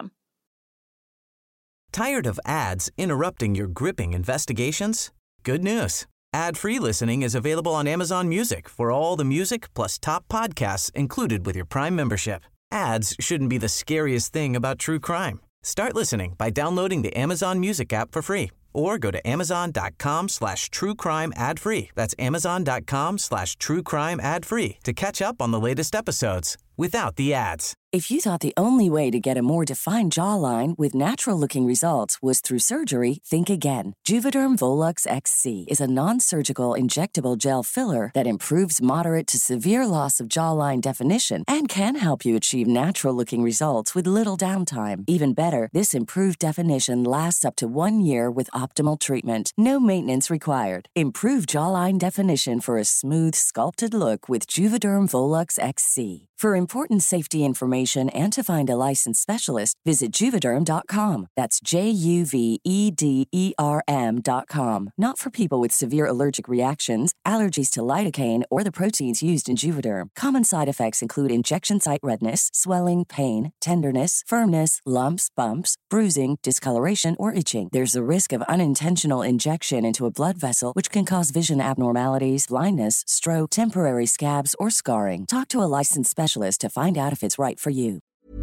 S1: Tired of ads interrupting your gripping investigations? Good news. Ad-free listening is available on Amazon Music for all the music plus top podcasts included with your Prime membership. Ads shouldn't be the scariest thing about true crime. Start listening by downloading the Amazon Music app for free or go to amazon.com slash true crime ad free. That's amazon.com slash true crime ad free to catch up on the latest episodes without the ads.
S9: If you thought the only way to get a more defined jawline with natural-looking results was through surgery, think again. Juvederm Volux X C is a non-surgical injectable gel filler that improves moderate to severe loss of jawline definition and can help you achieve natural-looking results with little downtime. Even better, this improved definition lasts up to one year with optimal treatment. No maintenance required. Improve jawline definition for a smooth, sculpted look with Juvederm Volux X C. For important safety information and to find a licensed specialist, visit Juvederm dot com. That's J U V E D E R M dot com. Not for people with severe allergic reactions, allergies to lidocaine, or the proteins used in Juvederm. Common side effects include injection site redness, swelling, pain, tenderness, firmness, lumps, bumps, bruising, discoloration, or itching. There's a risk of unintentional injection into a blood vessel, which can cause vision abnormalities, blindness, stroke, temporary scabs, or scarring. Talk to a licensed specialist to find out if it's right for you.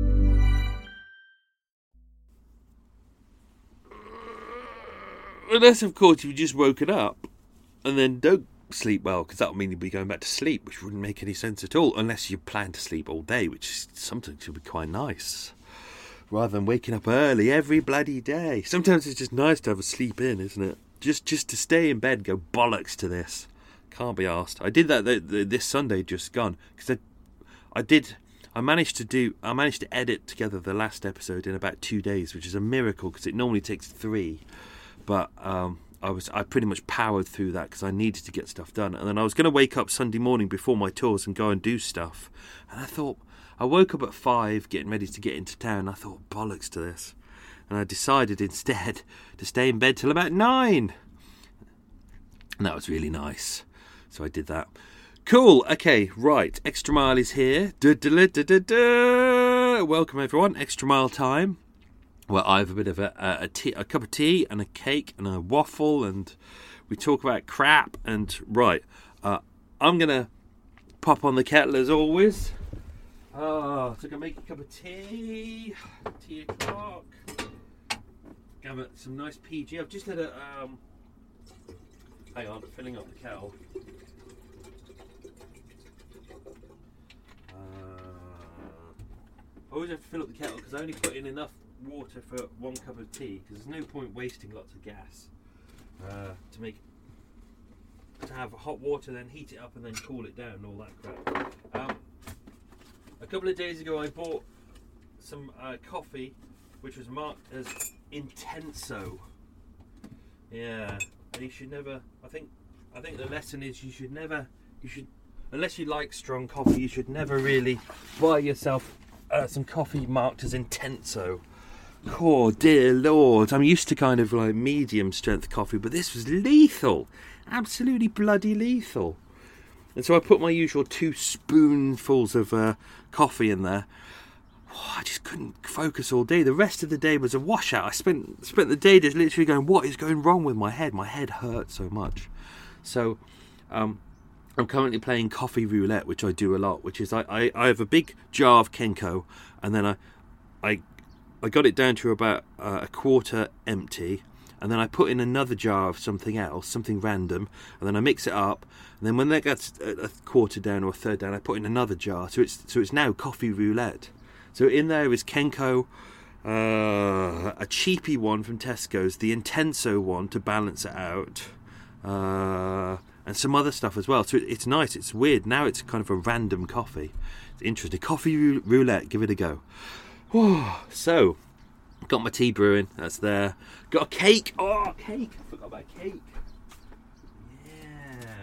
S5: Unless, of course, you've just woken up and then don't sleep well, because that would mean you'd be going back to sleep, which wouldn't make any sense at all, unless you plan to sleep all day, which sometimes should be quite nice, rather than waking up early every bloody day. Sometimes it's just nice to have a sleep in, isn't it? Just just to stay in bed and go bollocks to this. Can't be arsed. I did that the, the, this Sunday just gone, because I I did. I managed to do. I managed to edit together the last episode in about two days, which is a miracle because it normally takes three. But um, I was. I pretty much powered through that because I needed to get stuff done. And then I was going to wake up Sunday morning before my tours and go and do stuff. And I thought I woke up at five, getting ready to get into town. I thought bollocks to this, and I decided instead to stay in bed till about nine. And that was really nice. So I did that. Cool, okay, right, Extra Mile is here. Da, da, da, da, da. Welcome everyone, Extra Mile time. Well, I have a bit of a, a, a, tea, a cup of tea and a cake and a waffle, and we talk about crap. And right, uh, I'm going to pop on the kettle as always. Oh, so I can make a cup of tea, tea o'clock. Have some nice P G. I've just had a, um, hang on, filling up the kettle. I always have to fill up the kettle because I only put in enough water for one cup of tea, because there's no point wasting lots of gas uh, to make to have hot water, then heat it up and then cool it down and all that crap. Um, a couple of days ago I bought some uh, coffee which was marked as Intenso. Yeah, and you should never. I think I think the lesson is you should never. You should, unless you like strong coffee, you should never really buy yourself Uh, some coffee marked as Intenso. Oh dear Lord, I'm used to kind of like medium strength coffee, but this was lethal, absolutely bloody lethal. And so I put my usual two spoonfuls of uh, coffee in there. Oh, I just couldn't focus all day. The rest of the day was a washout. I spent spent the day just literally going, what is going wrong with my head? My head hurt so much. So um I'm currently playing coffee roulette, which I do a lot, which is I, I, I have a big jar of Kenko, and then I I, I got it down to about uh, a quarter empty, and then I put in another jar of something else, something random, and then I mix it up, and then when that gets a, a quarter down or a third down, I put in another jar, so it's so it's now coffee roulette. So in there is Kenko, uh, a cheapy one from Tesco's, the Intenso one to balance it out, uh... and some other stuff as well. So it's nice, it's weird. Now it's kind of a random coffee. It's interesting. Coffee roulette, give it a go. Oh, so, got my tea brewing, that's there. Got a cake. Oh, cake. I forgot about cake. Yeah.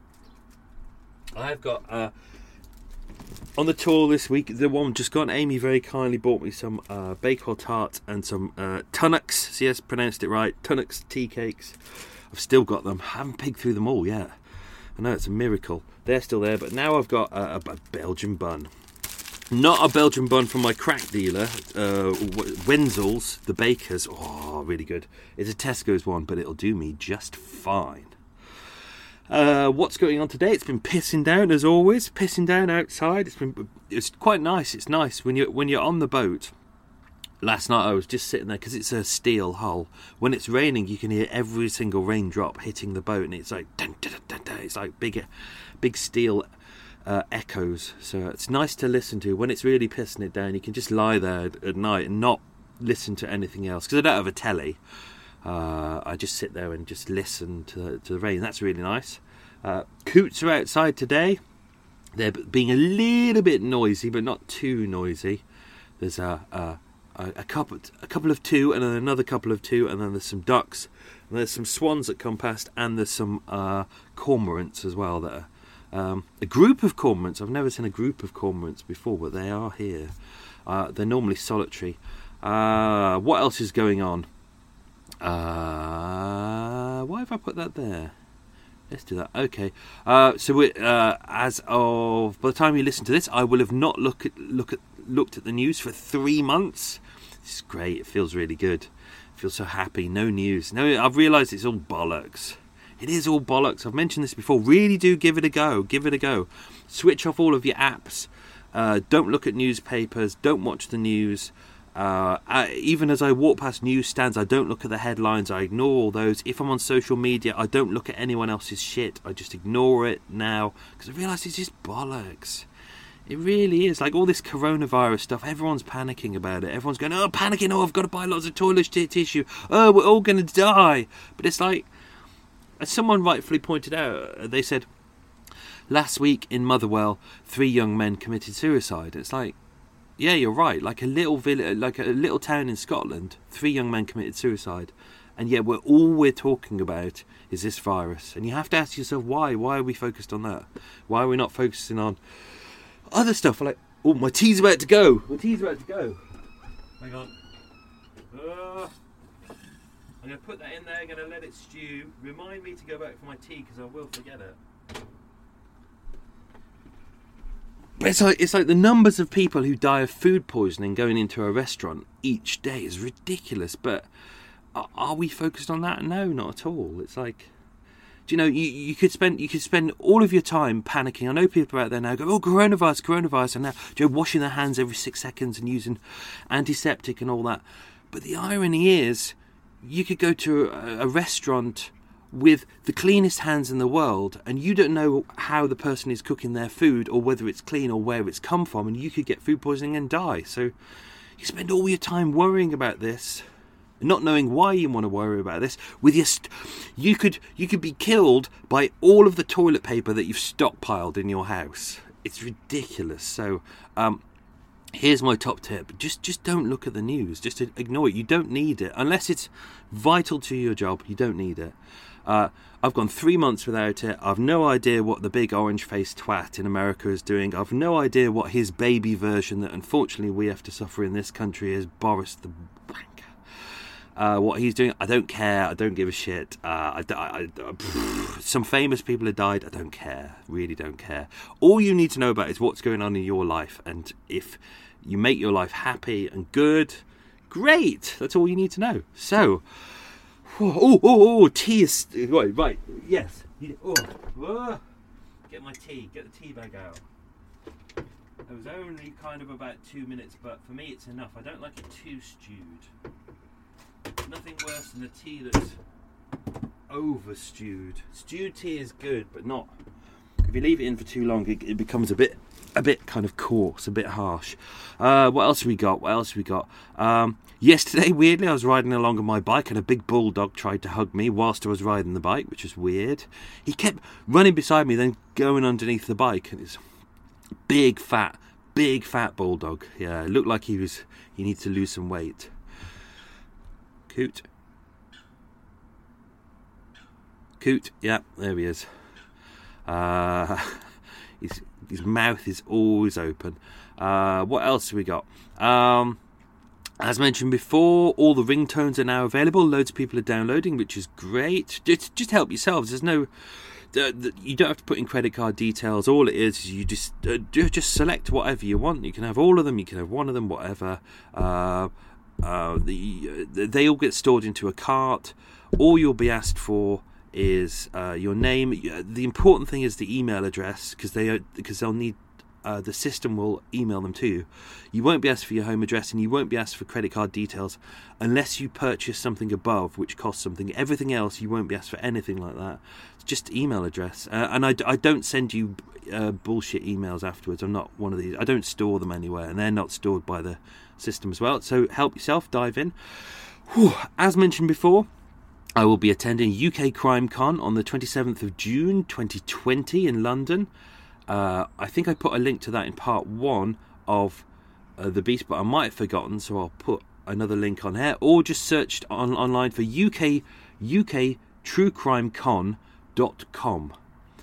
S5: I've got, uh, on the tour this week, the one just gone, Amy very kindly bought me some uh, Bakewell tarts and some uh, Tunnocks. Yes, pronounced it right. Tunnocks tea cakes. I've still got them. I haven't pigged through them all yet. I know it's a miracle. They're still there, but now I've got a, a Belgian bun. Not a Belgian bun from my crack dealer, uh, Wenzel's, the baker's. Oh, really good. It's a Tesco's one, but it'll do me just fine. Uh, what's going on today? It's been pissing down as always. Pissing down outside. It's been. It's quite nice. It's nice when you when you're on the boat. Last night I was just sitting there because it's a steel hull. When it's raining, you can hear every single raindrop hitting the boat, and it's like dun, dun, dun, dun. It's like big, big steel
S3: uh, echoes. So it's nice to listen to. When it's really pissing it down, you can just lie there at, at night and not listen to anything else. Because I don't have a telly. Uh, I just sit there and just listen to the, to the rain. That's really nice. Uh, coots are outside today. They're being a little bit noisy, but not too noisy. There's a, a, a couple a couple of two, and then another couple of two, and then there's some ducks, and there's some swans that come past, and there's some uh, cormorants as well. That are, um, a group of cormorants. I've never seen a group of cormorants before, but they are here. Uh, they're normally solitary. Uh, what else is going on? Uh, why have I put that there? Let's do that. Okay. Uh, so we, uh, as of by the time you listen to this, I will have not look at look at looked at the news for three months. This is great. It feels really good. I feel so happy. No news. No, I've realised it's all bollocks. It is all bollocks. I've mentioned this before. Really do give it a go. Give it a go. Switch off all of your apps. Uh, don't look at newspapers. Don't watch the news. Uh, I, even as I walk past newsstands, I don't look at the headlines. I ignore all those. If I'm on social media, I don't look at anyone else's shit. I just ignore it now because I realise it's just bollocks. It really is. Like all this coronavirus stuff, everyone's panicking about it. Everyone's going, oh, panicking, oh, I've got to buy lots of toilet t- tissue. Oh, we're all going to die. But it's like, as someone rightfully pointed out, they said, last week in Motherwell, three young men committed suicide. It's like, yeah, you're right. Like a little village, like a little town in Scotland, three young men committed suicide, and yet we're all we're talking about is this virus. And you have to ask yourself why. Why are we focused on that? Why are we not focusing on other stuff? Like, oh, my tea's about to go. My tea's about to go. Hang on. Uh, I'm gonna put that in there. I'm gonna let it stew. Remind me to go back for my tea because I will forget it. But it's like, it's like the numbers of people who die of food poisoning going into a restaurant each day is ridiculous. But are, are we focused on that? No, not at all. It's like, do you know, you, you could spend you could spend all of your time panicking. I know people out there now go, oh, coronavirus, coronavirus, and now you know, washing their hands every six seconds and using antiseptic and all that. But the irony is, you could go to a, a restaurant with the cleanest hands in the world, and you don't know how the person is cooking their food or whether it's clean or where it's come from, and you could get food poisoning and die. So you spend all your time worrying about this, not knowing why you want to worry about this. With your, st- you could you could be killed by all of the toilet paper that you've stockpiled in your house. It's ridiculous. So um, here's my top tip: just just don't look at the news. Just ignore it. You don't need it unless it's vital to your job. You don't need it. Uh, I've gone three months without it. I've no idea what the big orange-faced twat in America is doing. I've no idea what his baby version that unfortunately we have to suffer in this country is, Boris the wanker. Uh, what he's doing, I don't care. I don't give a shit. Uh, I, I, I, pff, some famous people have died. I don't care. Really don't care. All you need to know about is what's going on in your life. And if you make your life happy and good, great. That's all you need to know. So... Oh, oh, oh, tea is... Right, right, yes. Oh, oh. Get my tea, get the tea bag out. It was only kind of about two minutes, but for me it's enough. I don't like it too stewed. Nothing worse than a tea that's over stewed. Stewed tea is good, but not... If you leave it in for too long, it, it becomes a bit... a bit kind of coarse, a bit harsh. Uh, what else have we got? What else have we got? Um, yesterday, weirdly, I was riding along on my bike and a big bulldog tried to hug me whilst I was riding the bike, which was weird. He kept running beside me, then going underneath the bike. And it's big, fat, big, fat bulldog. Yeah, it looked like he was. He needs to lose some weight. Coot. Coot. Yeah, there he is. Uh, he's. His mouth is always open. Uh, what else have we got? Um, as mentioned before, all the ringtones are now available. Loads of people are downloading, which is great. Just, just help yourselves. There's no, uh, you don't have to put in credit card details. All it is is you just uh, just select whatever you want. You can have all of them. You can have one of them. Whatever. Uh, uh, the they all get stored into a cart. All you'll be asked for is uh, your name. The important thing is the email address, because they because they'll need uh, the system will email them to you. You won't be asked for your home address, and you won't be asked for credit card details unless you purchase something above, which costs something. Everything else, you won't be asked for anything like that. It's just email address. Uh, and I, I don't send you uh, bullshit emails afterwards. I'm not one of these. I don't store them anywhere, and they're not stored by the system as well. So help yourself, dive in. Whew. As mentioned before, I will be attending U K Crime Con on the twenty-seventh of June twenty twenty in London. Uh, I think I put a link to that in part one of uh, The Beast, but I might have forgotten, so I'll put another link on here. Or just searched on, online for U K U K True Crime Con dot com.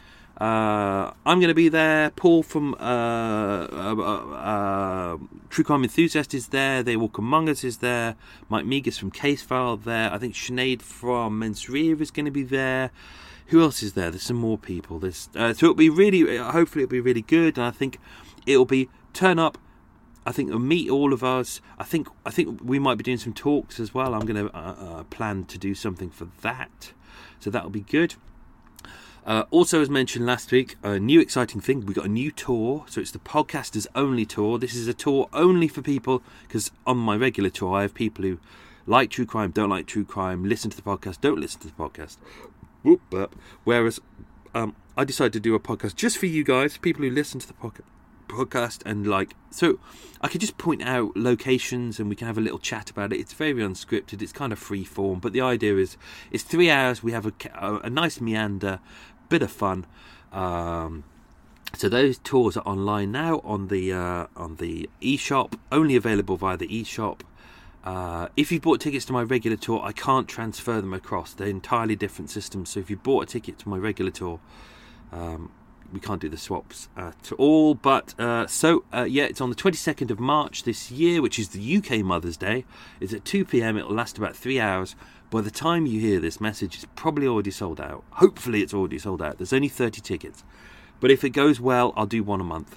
S3: Uh, I'm going to be there. Paul from uh, uh, uh, True Crime Enthusiast is there. They Walk Among Us is there. Mike Megas from Case File there. I think Sinead from Men's Rear is going to be there. Who else is there? There's some more people. There's, uh, so it'll be really, hopefully it'll be really good. And I think it'll be turn up. I think it'll meet all of us. I think I think we might be doing some talks as well. I'm going to uh, uh, plan to do something for that. So that'll be good. Uh, also, as mentioned last week, a new exciting thing. We got a new tour, so it's the Podcasters Only tour. This is a tour only for people, because on my regular tour, I have people who like true crime, don't like true crime, listen to the podcast, don't listen to the podcast. Whoop, burp. Whereas um, I decided to do a podcast just for you guys, people who listen to the podcast. podcast and like, so I could just point out locations and we can have a little chat about it. It's very unscripted, it's kind of free form, but the idea is it's three hours, we have a, a, a nice meander, bit of fun. Um, so those tours are online now on the uh, on the eShop, only available via the eShop. Uh, if you bought tickets to my regular tour, I can't transfer them across. They're entirely different systems. So if you bought a ticket to my regular tour, um, we can't do the swaps at all. But uh, so uh, yeah, it's on the twenty-second of March this year, which is the U K Mother's Day. It's at two p.m. It'll last about three hours. By the time you hear this message, it's probably already sold out. Hopefully it's already sold out. There's only thirty tickets. But if it goes well, I'll do one a month.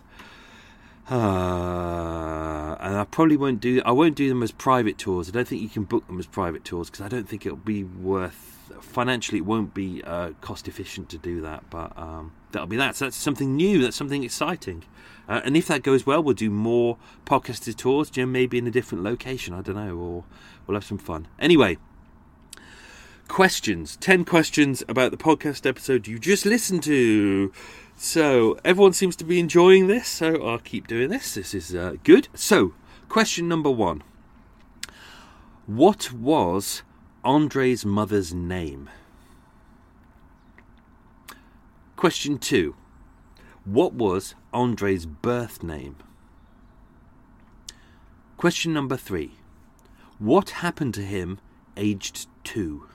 S3: Uh, and I probably won't do I won't do them as private tours. I don't think you can book them as private tours because I don't think it'll be worth financially. It won't be uh, cost efficient to do that. But um, that'll be that. So that's something new. That's something exciting. Uh, and if that goes well, we'll do more podcasted tours. Jim, maybe in a different location. I don't know. Or we'll have some fun. Anyway. Questions. ten questions about the podcast episode you just listened to. So, everyone seems to be enjoying this, so I'll keep doing this. This is uh, good. So, question number one. What was Andre's mother's name? Question two. What was Andre's birth name? Question number three. What happened to him aged two?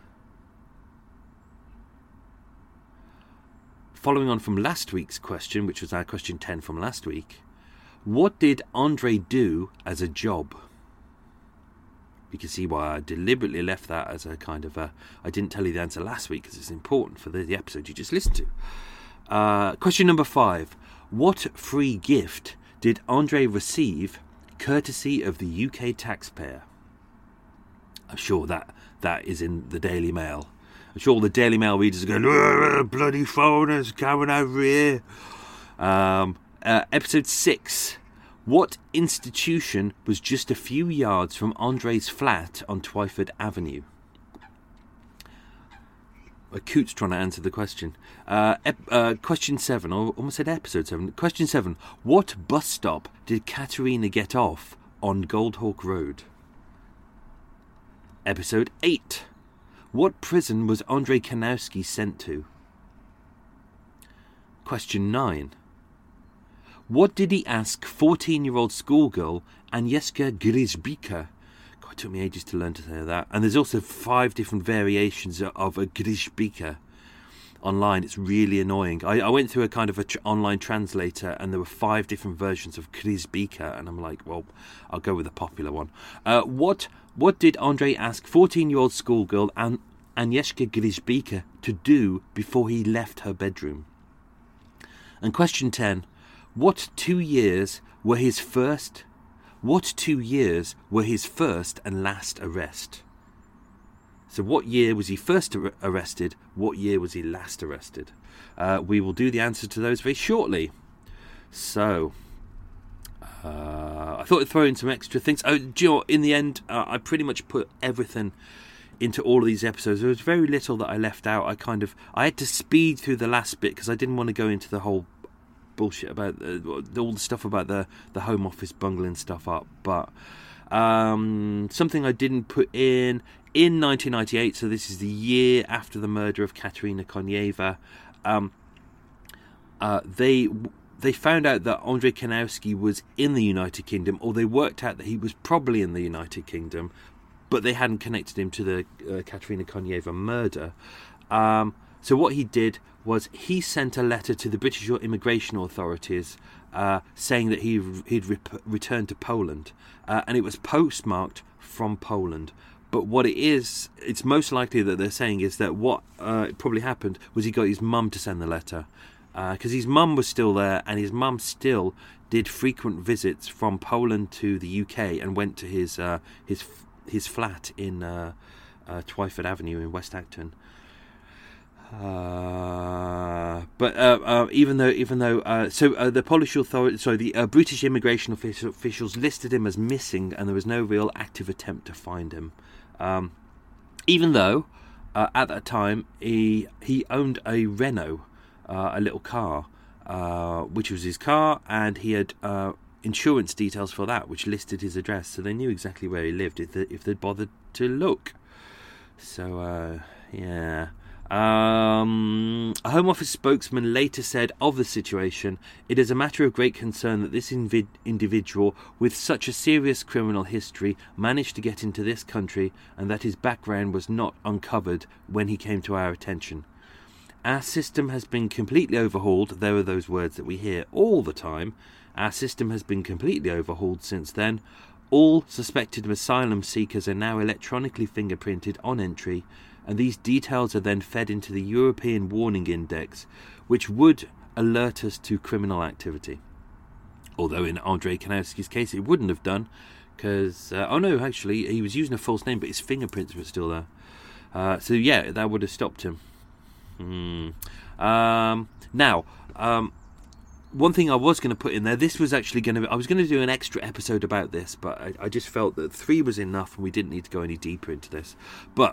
S3: Following on from last week's question, which was our question ten from last week, what did Andre do as a job? You can see why I deliberately left that as a kind of a... I didn't tell you the answer last week because it's important for the, the episode you just listened to. Uh, question number five. What free gift did Andre receive courtesy of the U K taxpayer? I'm sure that that is in the Daily Mail. I'm sure all the Daily Mail readers are going, bloody foreigners coming over here. Um, uh, episode six. What institution was just a few yards from Andre's flat on Twyford Avenue? A coot's trying to answer the question. Uh, ep- uh, question seven. I almost said episode seven. Question seven. What bus stop did Katerina get off on Goldhawk Road? Episode eight. What prison was Andre Kanowski sent to? Question nine. What did he ask fourteen-year-old schoolgirl Agnieszka Gryzbika? God, it took me ages to learn to say that. And there's also five different variations of a Gryzbika online. It's really annoying. I, I went through a kind of a tr- online translator and there were five different versions of Gryzbika. And I'm like, well, I'll go with the popular one. Uh, what... What did Andre ask fourteen-year-old schoolgirl An- Agnieszka Gryzbika to do before he left her bedroom? And question ten. What two years were his first... What two years were his first and last arrest? So what year was he first ar- arrested? What year was he last arrested? Uh, we will do the answer to those very shortly. So, I thought I'd throw in some extra things. Oh, do you know what? In the end, uh, I pretty much put everything into all of these episodes. There was very little that I left out. I kind of I had to speed through the last bit because I didn't want to go into the whole bullshit about uh, all the stuff about the the Home Office bungling stuff up. But um, something I didn't put in in nineteen ninety-eight. So this is the year after the murder of Katerina Konieva. Um, uh, they. They found out that Andrei Kanowski was in the United Kingdom, or they worked out that he was probably in the United Kingdom, but they hadn't connected him to the uh, Katerina Konieva murder. Um, so what he did was he sent a letter to the British immigration authorities uh, saying that he he'd rep- returned to Poland, uh, and it was postmarked from Poland. But what it is, it's most likely that they're saying is that what uh, probably happened was he got his mum to send the letter. Because uh, his mum was still there, and his mum still did frequent visits from Poland to the U K and went to his uh, his his flat in uh, uh, Twyford Avenue in West Acton. Uh, but uh, uh, even though even though uh, so uh, the Polish authority, so the uh, British immigration official, officials listed him as missing, and there was no real active attempt to find him. Um, even though uh, at that time he he owned a Renault. Uh, a little car, uh, which was his car, and he had uh, insurance details for that, which listed his address, so they knew exactly where he lived if, they, if they'd bothered to look. So, uh, yeah. Um, a Home Office spokesman later said of the situation, "It is a matter of great concern that this invid- individual with such a serious criminal history managed to get into this country, and that his background was not uncovered when he came to our attention. Our system has been completely overhauled." There are those words that we hear all the time. Our system has been completely overhauled since then. All suspected asylum seekers are now electronically fingerprinted on entry, and these details are then fed into the European Warning Index, which would alert us to criminal activity. Although in Andrei Kanowski's case it wouldn't have done, because, uh, oh no, actually, he was using a false name, but his fingerprints were still there. Uh, so yeah, that would have stopped him. Hmm. Um, now, um, one thing I was going to put in there, this was actually going to, I was going to do an extra episode about this, but I, I just felt that three was enough and we didn't need to go any deeper into this. But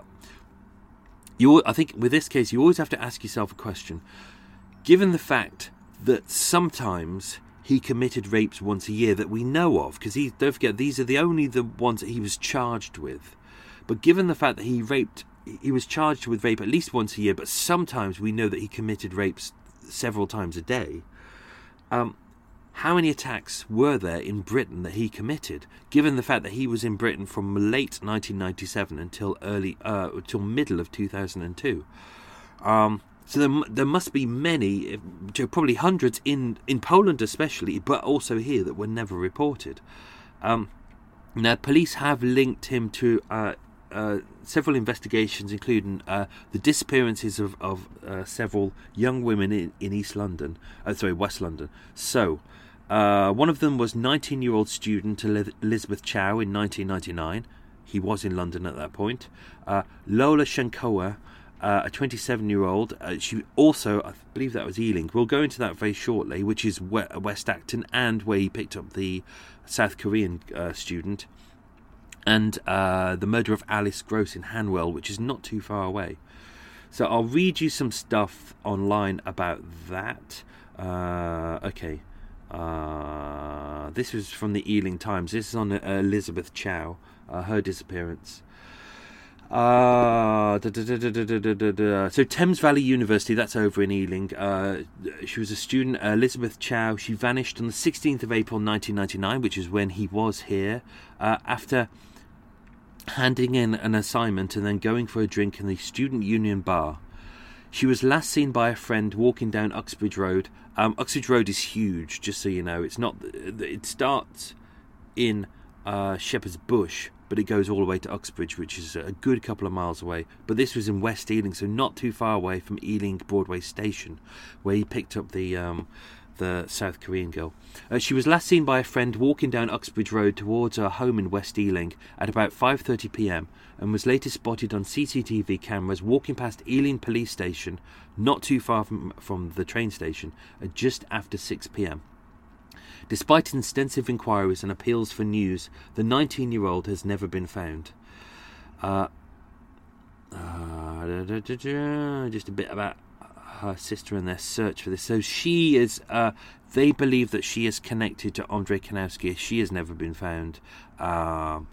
S3: you, I think with this case, you always have to ask yourself a question. Given the fact that sometimes he committed rapes once a year that we know of, because he, don't forget, these are the only the ones that he was charged with. But given the fact that he raped He was charged with rape at least once a year, but sometimes we know that he committed rapes several times a day. Um, how many attacks were there in Britain that he committed, given the fact that he was in Britain from late nineteen ninety-seven until early, uh, until middle of two thousand two? Um, so there, there must be many, probably hundreds in, in Poland especially, but also here that were never reported. Um, now, police have linked him to Uh, Uh, several investigations, including uh, the disappearances of, of uh, several young women in, in East London, uh, sorry, West London. So, uh, one of them was nineteen-year-old student Elizabeth Chow in nineteen ninety-nine. He was in London at that point. Uh, Lola Shenkowa, uh, a twenty-seven-year-old. Uh, she also, I believe that was Ealing. We'll go into that very shortly, which is West Acton, and where he picked up the South Korean uh, student. And uh, the murder of Alice Gross in Hanwell, which is not too far away. So I'll read you some stuff online about that. Uh, okay. Uh, this was from the Ealing Times. This is on uh, Elizabeth Chow, uh, her disappearance. Uh, da, da, da, da, da, da, da, da. So Thames Valley University, that's over in Ealing. Uh, she was a student, uh, Elizabeth Chow. She vanished on the sixteenth of April nineteen ninety-nine, which is when he was here, uh, after handing in an assignment and then going for a drink in the Student Union bar. She was last seen by a friend walking down Uxbridge Road. Um, Uxbridge Road is huge, just so you know. It's not. It starts in uh, Shepherd's Bush, but it goes all the way to Uxbridge, which is a good couple of miles away. But this was in West Ealing, so not too far away from Ealing Broadway Station, where he picked up the um, the South Korean girl. Uh, she was last seen by a friend walking down Uxbridge Road towards her home in West Ealing at about five thirty p.m. and was later spotted on C C T V cameras walking past Ealing Police Station, not too far from, from the train station, at just after six p.m. Despite extensive inquiries and appeals for news, the nineteen-year-old has never been found. Uh, uh, da, da, da, da, just a bit about her sister and their search for this. So she is, uh, they believe that she is connected to Andrei Kanowski. She has never been found. Um,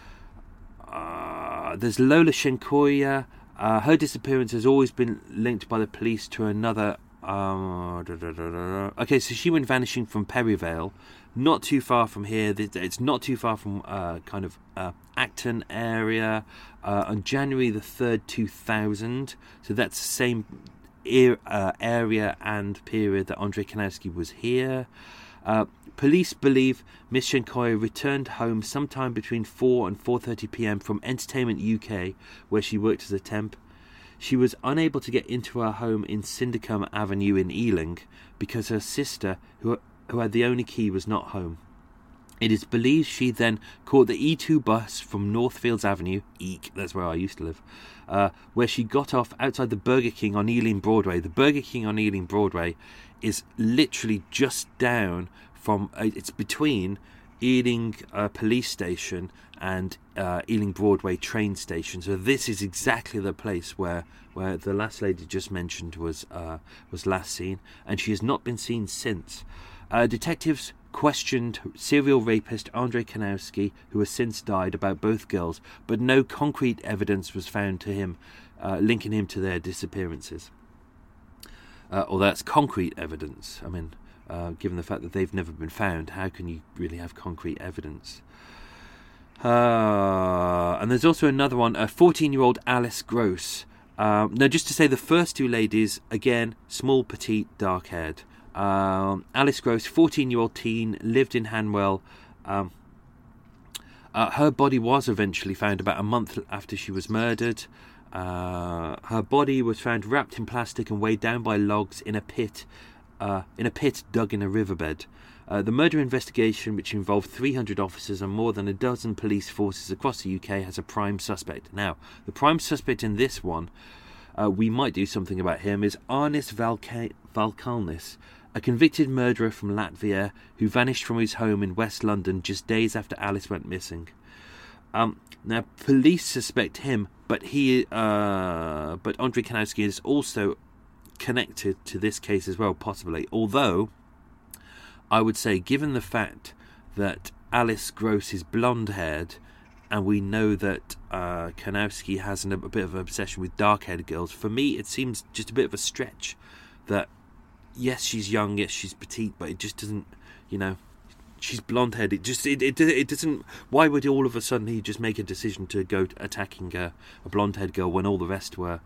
S3: uh, there's Lola Shenkoya. Uh, her disappearance has always been linked by the police to another. Uh, da, da, da, da. Okay, so she went vanishing from Perivale, not too far from here. It's not too far from uh, kind of uh, Acton area uh, on January the third, two thousand. So that's the same er- uh, area and period that Andrei Kanowski was here. Uh, police believe Miss Shenkoya returned home sometime between four and four thirty p.m. from Entertainment U K, where she worked as a temp. She was unable to get into her home in Syndicum Avenue in Ealing because her sister, who, who had the only key, was not home. It is believed she then caught the E two bus from Northfields Avenue, Eek, that's where I used to live, uh, where she got off outside the Burger King on Ealing Broadway. The Burger King on Ealing Broadway is literally just down from, uh, it's between Ealing uh, Police Station and uh, Ealing Broadway train station. So this is exactly the place where where the last lady just mentioned was uh, was last seen, and she has not been seen since. Uh, detectives questioned serial rapist Andrei Kanowski, who has since died, about both girls, but no concrete evidence was found to him uh, linking him to their disappearances. Uh, or that's concrete evidence. I mean, uh, given the fact that they've never been found, how can you really have concrete evidence? Uh, and there's also another one, a fourteen-year-old Alice Gross. Um, now, just to say, the first two ladies, again, small, petite, dark-haired. Um, Alice Gross, fourteen-year-old teen, lived in Hanwell. Um, uh, her body was eventually found about a month after she was murdered. Uh, her body was found wrapped in plastic and weighed down by logs in a pit, uh, in a pit dug in a riverbed. Uh, the murder investigation, which involved three hundred officers and more than a dozen police forces across the U K, has a prime suspect. Now, the prime suspect in this one, uh, we might do something about him, is Arnis Valka- Valkalnis, a convicted murderer from Latvia who vanished from his home in West London just days after Alice went missing. Um, now, police suspect him, but he, uh, but Andrei Kanowski is also connected to this case as well, possibly. Although, I would say, given the fact that Alice Gross is blonde-haired, and we know that uh, Kanowski has an, a bit of an obsession with dark-haired girls, for me it seems just a bit of a stretch that, yes, she's young, yes, she's petite, but it just doesn't, you know, she's blonde-haired. It just, it, it, it doesn't, why would all of a sudden he just make a decision to go attacking a, a blonde-haired girl when all the rest were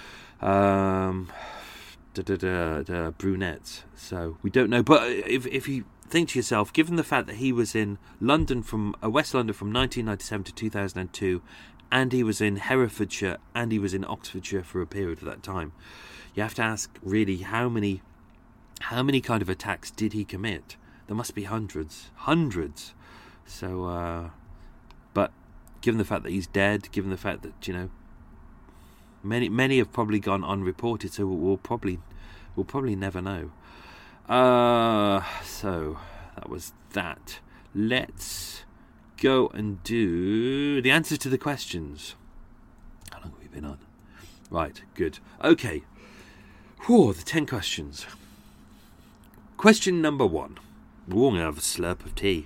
S3: um, da, da, da, da, brunettes? So, we don't know. But if if you think to yourself, given the fact that he was in London from, uh, West London from nineteen ninety-seven to two thousand two, and he was in Herefordshire, and he was in Oxfordshire for a period of that time, you have to ask, really, how many How many kind of attacks did he commit? There must be hundreds. Hundreds. So, uh, but given the fact that he's dead, given the fact that, you know, many many have probably gone unreported, so we'll probably we'll probably never know. Uh, so, that was that. Let's go and do the answers to the questions. How long have we been on? Right, good. Okay. Whew, the ten questions. Question number one. Ooh, I'm going to have a slurp of tea.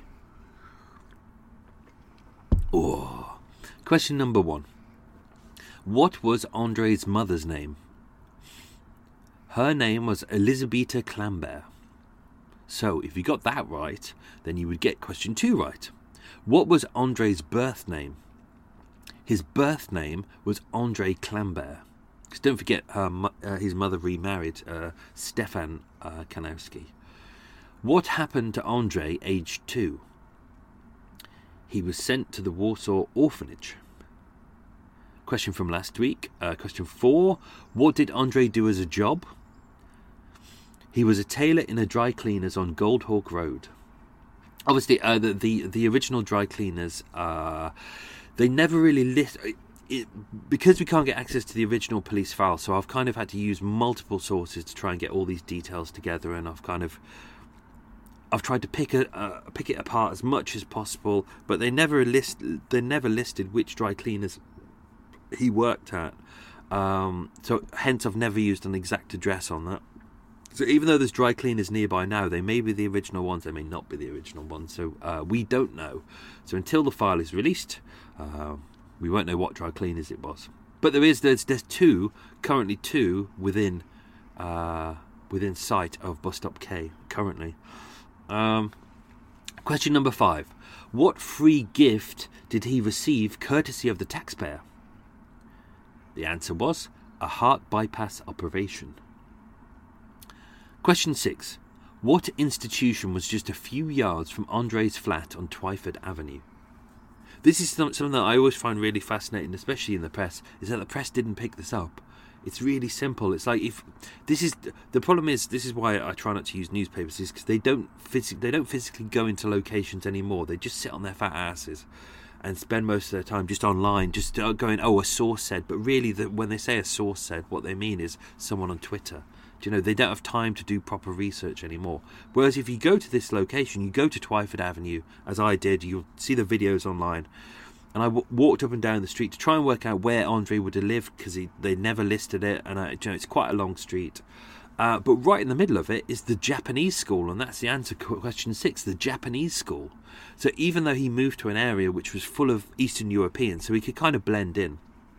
S3: Oh. Question number one. What was Andrei's mother's name? Her name was Elisabetta Clambert. So, if you got that right, then you would get question two right. What was Andrei's birth name? His birth name was Andrei Clambert. Because don't forget, her, uh, his mother remarried uh, Stefan uh, Kanowski. What happened to Andrei, aged two? He was sent to the Warsaw Orphanage. Question from last week. Uh, question four. What did Andrei do as a job? He was a tailor in a dry cleaners on Goldhawk Road. Obviously, uh, the, the the original dry cleaners, uh, they never really list... It, because we can't get access to the original police file, so I've kind of had to use multiple sources to try and get all these details together, and I've kind of... I've tried to pick a, uh, pick it apart as much as possible, but they never list they never listed which dry cleaners he worked at. Um, so hence I've never used an exact address on that. So even though there's dry cleaners nearby now, they may be the original ones, they may not be the original ones. So uh, we don't know. So until the file is released, uh, we won't know what dry cleaners it was. But there is there's there's two currently two within uh, within sight of Bus Stop K currently. Um, question number five. What free gift did he receive courtesy of the taxpayer? The answer was a heart bypass operation. Question six. What institution was just a few yards from Andre's flat on Twyford Avenue? This is something that I always find really fascinating, especially in the press, is that the press didn't pick this up. It's really simple. It's like if this is the problem is this is why I try not to use newspapers, is because they don't phys- they don't physically go into locations anymore. They just sit on their fat asses and spend most of their time just online, just going, oh, a source said. But really, the, when they say a source said, what they mean is someone on Twitter. Do you know, they don't have time to do proper research anymore. Whereas if you go to this location, you go to Twyford Avenue, as I did, you'll see the videos online. And I w- walked up and down the street to try and work out where Andre would have lived, because they never listed it, and I, you know, it's quite a long street. Uh, but right in the middle of it is the Japanese school, and that's the answer to question six, the Japanese school. So even though he moved to an area which was full of Eastern Europeans, so he could kind of blend in,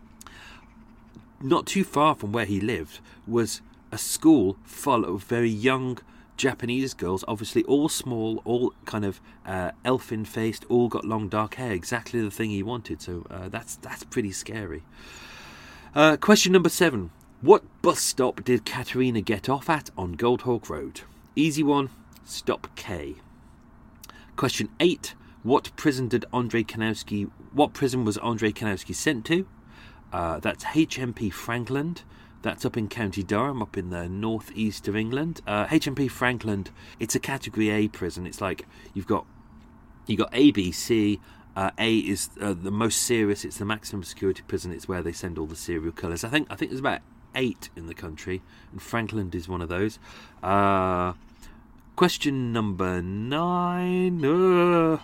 S3: not too far from where he lived was a school full of very young Japanese girls, obviously all small, all kind of uh, elfin-faced, all got long dark hair, exactly the thing he wanted. So uh, that's that's pretty scary. Uh, question number seven. What bus stop did Katerina get off at on Goldhawk Road? Easy one, stop K. Question eight. What prison did Andre Kanowski, what prison was Andre Kanowski sent to? Uh, that's H M P Frankland. That's up in County Durham, up in the northeast of England. Uh, H M P Frankland, it's a Category A prison. It's like you've got you got A, B, C. Uh, A is uh, the most serious. It's the maximum security prison. It's where they send all the serial killers. I think I think there's about eight in the country, and Frankland is one of those. Uh, question number nine. Uh,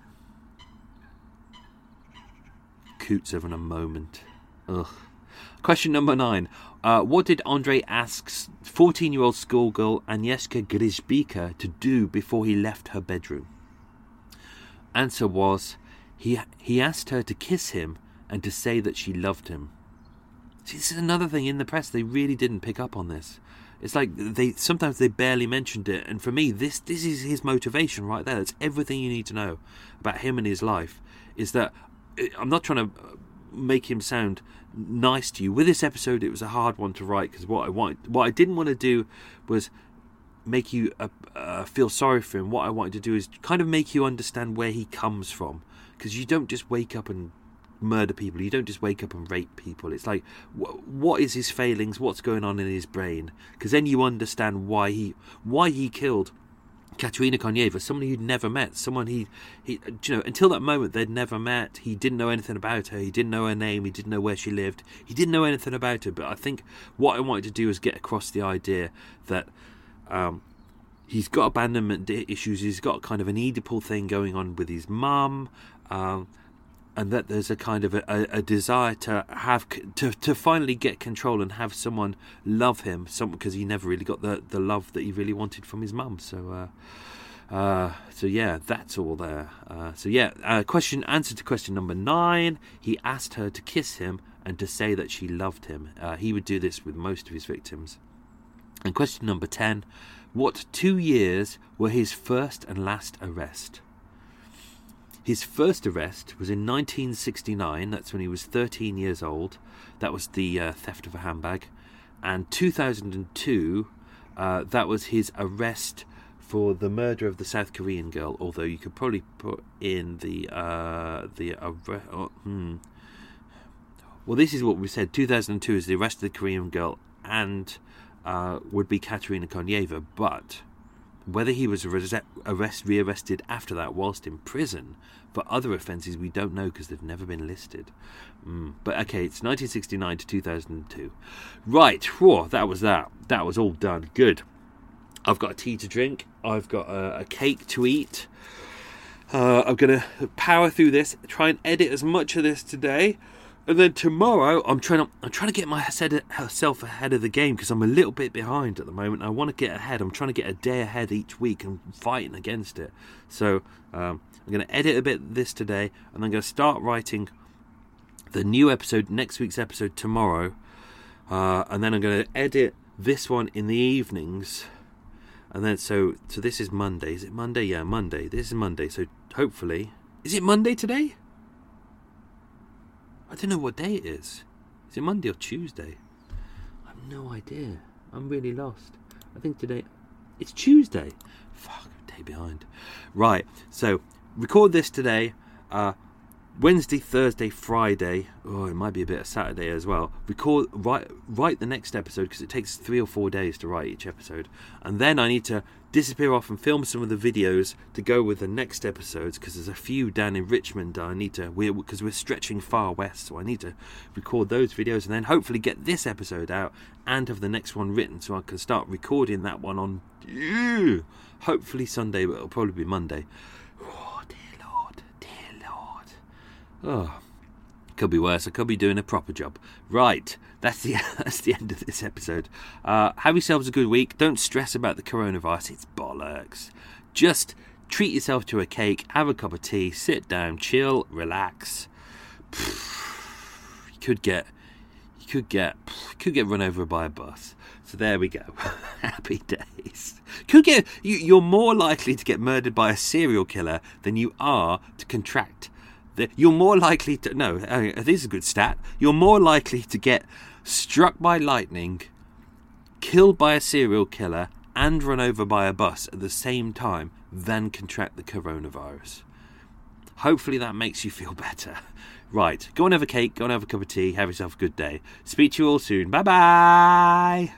S3: Coots having a moment. Ugh. Question number nine. Uh, what did Andre ask fourteen-year-old schoolgirl Agnieszka Gryzbika to do before he left her bedroom? Answer was, he he asked her to kiss him and to say that she loved him. See, this is another thing in the press. They really didn't pick up on this. It's like they sometimes they barely mentioned it. And for me, this this is his motivation right there. That's everything you need to know about him and his life. Is that I'm not trying to make him sound nice to you. With this episode, it was a hard one to write, because what I want, what I didn't want to do was make you uh, uh, feel sorry for him. What I wanted to do is kind of make you understand where he comes from, because you don't just wake up and murder people. You don't just wake up and rape people. It's like, wh- what is his failings? What's going on in his brain? Because then you understand why he why he killed Katerina Konieva, someone he'd never met, someone he, he, you know, until that moment they'd never met. He didn't know anything about her. He didn't know her name. He didn't know where she lived. He didn't know anything about her. But I think what I wanted to do is get across the idea that um, he's got abandonment issues. He's got kind of an Oedipal thing going on with his mum, um, and that there's a kind of a, a, a desire to have to to finally get control and have someone love him, some because he never really got the, the love that he really wanted from his mum. So, uh, uh, so yeah, that's all there. Uh, so yeah, uh, question answer to question number nine. He asked her to kiss him and to say that she loved him. Uh, he would do this with most of his victims. And question number ten. What two years were his first and last arrest? His first arrest was in nineteen sixty-nine. That's when he was thirteen years old. That was the uh, theft of a handbag. And two thousand two, uh, that was his arrest for the murder of the South Korean girl. Although you could probably put in the uh, the arrest. Oh, hmm. Well, this is what we said. two thousand two is the arrest of the Korean girl, and uh, would be Katerina Konieva, but whether he was arrest, re-arrested after that whilst in prison for other offences, we don't know, because they've never been listed. Mm. But okay, it's nineteen sixty-nine to two thousand two. Right, whew, that was that. That was all done. Good. I've got a tea to drink. I've got a, a cake to eat. Uh, I'm going to power through this, try and edit as much of this today. And then tomorrow, I'm trying to I'm trying to get myself ahead of the game because I'm a little bit behind at the moment. I want to get ahead. I'm trying to get a day ahead each week and fighting against it. So um, I'm going to edit a bit this today, and I'm going to start writing the new episode, next week's episode tomorrow. Uh, and then I'm going to edit this one in the evenings. And then so so this is Monday. Is it Monday? Yeah, Monday. This is Monday. So hopefully, is it Monday today? I don't know what day it is. Is it Monday or Tuesday? I have no idea. I'm really lost. I think today... It's Tuesday. Fuck, I'm a day behind. Right, so record this today. Uh, Wednesday, Thursday, Friday. Oh, it might be a bit of Saturday as well. Record, write, write the next episode because it takes three or four days to write each episode. And then I need to disappear off and film some of the videos to go with the next episodes because there's a few down in Richmond I need to, we're, because we're stretching far west, so I need to record those videos and then hopefully get this episode out and have the next one written so I can start recording that one on uh, hopefully Sunday, but it'll probably be Monday. Oh, dear Lord, dear Lord. Oh, could be worse. I could be doing a proper job. Right, that's the that's the end of this episode. Uh, have yourselves a good week. Don't stress about the coronavirus. It's bollocks. Just treat yourself to a cake, have a cup of tea, sit down, chill, relax. You could get, you could get, could get run over by a bus. So there we go. Happy days. Could get you. You're more likely to get murdered by a serial killer than you are to contract. You're more likely to... No, this is a good stat. You're more likely to get struck by lightning, killed by a serial killer, and run over by a bus at the same time than contract the coronavirus. Hopefully that makes you feel better. Right, go and have a cake, go and have a cup of tea, have yourself a good day. Speak to you all soon. Bye-bye!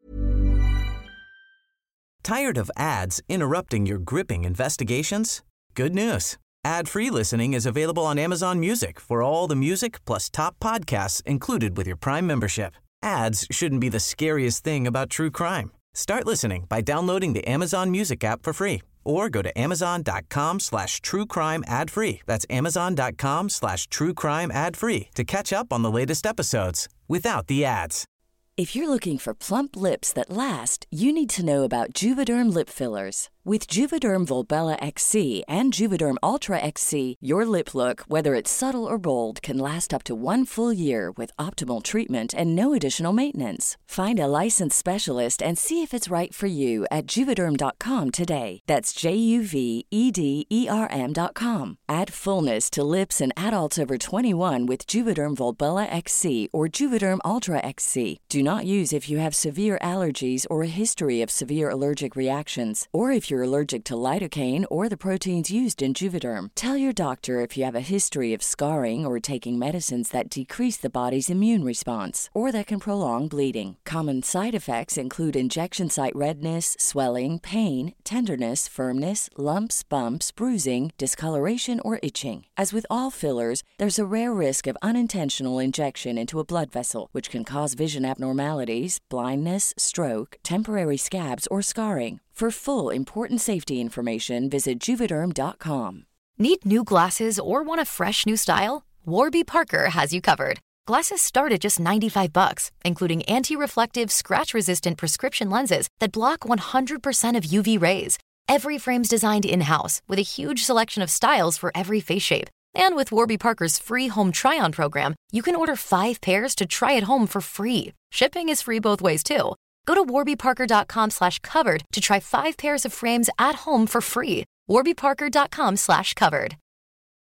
S1: Tired of ads interrupting your gripping investigations? Good news. Ad-free listening is available on Amazon Music for all the music plus top podcasts included with your Prime membership. Ads shouldn't be the scariest thing about true crime. Start listening by downloading the Amazon Music app for free or go to amazon.com slash true crime ad free. That's amazon.com slash true crime ad free to catch up on the latest episodes without the ads.
S9: If you're looking for plump lips that last, you need to know about Juvederm lip fillers. With Juvederm Volbella X C and Juvederm Ultra X C, your lip look, whether it's subtle or bold, can last up to one full year with optimal treatment and no additional maintenance. Find a licensed specialist and see if it's right for you at Juvederm dot com today. That's J U V E D E R M dot com. Add fullness to lips in adults over twenty-one with Juvederm Volbella X C or Juvederm Ultra X C. Do not use if you have severe allergies or a history of severe allergic reactions, or if you're allergic to lidocaine or the proteins used in Juvederm. Tell your doctor if you have a history of scarring or taking medicines that decrease the body's immune response or that can prolong bleeding. Common side effects include injection site redness, swelling, pain, tenderness, firmness, lumps, bumps, bruising, discoloration, or itching. As with all fillers, there's a rare risk of unintentional injection into a blood vessel, which can cause vision abnormalities, blindness, stroke, temporary scabs, or scarring. For full, important safety information, visit Juvederm dot com.
S10: Need new glasses or want a fresh new style? Warby Parker has you covered. Glasses start at just ninety-five bucks, including anti-reflective, scratch-resistant prescription lenses that block one hundred percent of U V rays. Every frame's designed in-house with a huge selection of styles for every face shape. And with Warby Parker's free home try-on program, you can order five pairs to try at home for free. Shipping is free both ways, too. Go to warby parker dot com slash covered to try five pairs of frames at home for free. warby parker dot com slash covered.